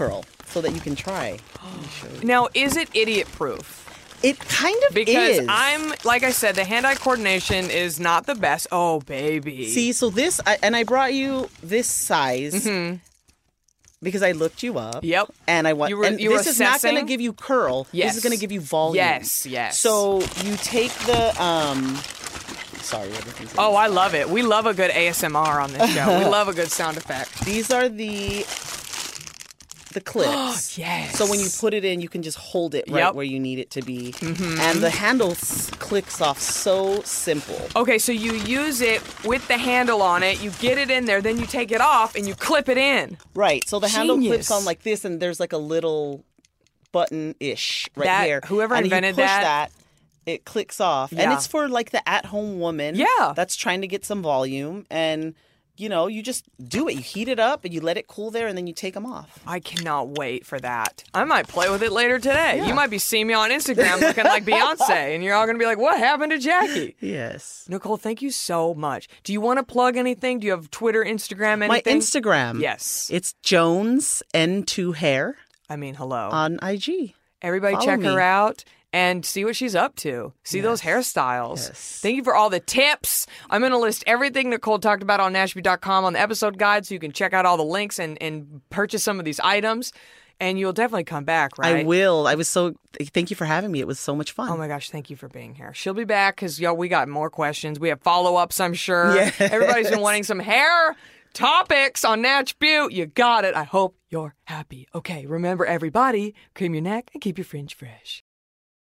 so that you can try. Let me show you. Now, is it idiot-proof? It kind of Because is. I'm, like I said, the hand-eye coordination is not the best. Oh, baby. See, so this, I, and I brought you this size because I looked you up. Yep. And I want, You were- and you were this is not going to assessing? give you curl. Yes. This is going to give you volume. Yes, yes. So you take the, um, sorry, everything's Oh, I love it. We love a good A S M R on this show. We love a good sound effect. These are the the clips. Yes. So when you put it in, you can just hold it right Yep. where you need it to be. Mm-hmm. And the handle s- clicks off so simple. Okay, so you use it with the handle on it, you get it in there, then you take it off and you clip it in. Right. So the handle Genius. clips on like this, and there's like a little button-ish right That- here. whoever and invented you push that- that, it clicks off. And Yeah. it's for like the at-home woman Yeah. that's trying to get some volume. And, you know, you just do it. You heat it up and you let it cool there, and then you take them off. I cannot wait for that. I might play with it later today. You might be seeing me on Instagram looking like Beyonce, and you're all going to be like, what happened to Jackie? Yes. Nicole, thank you so much. Do you want to plug anything? Do you have Twitter, Instagram, anything? My Instagram. Yes. It's Jones N two Hair I mean, hello. on I G. Everybody follow check her me. out and see what she's up to. See those hairstyles. Yes. Thank you for all the tips. I'm going to list everything Nicole talked about on Nashville dot com on the episode guide so you can check out all the links and, and purchase some of these items. And you'll definitely come back, right? I will. I was so, thank you for having me. It was so much fun. Oh my gosh, thank you for being here. She'll be back because, yo, we got more questions. We have follow-ups, I'm sure. Yes. Everybody's been wanting some hair topics on Natch Butte. You got it. I hope you're happy. Okay, remember everybody, cream your neck and keep your fringe fresh.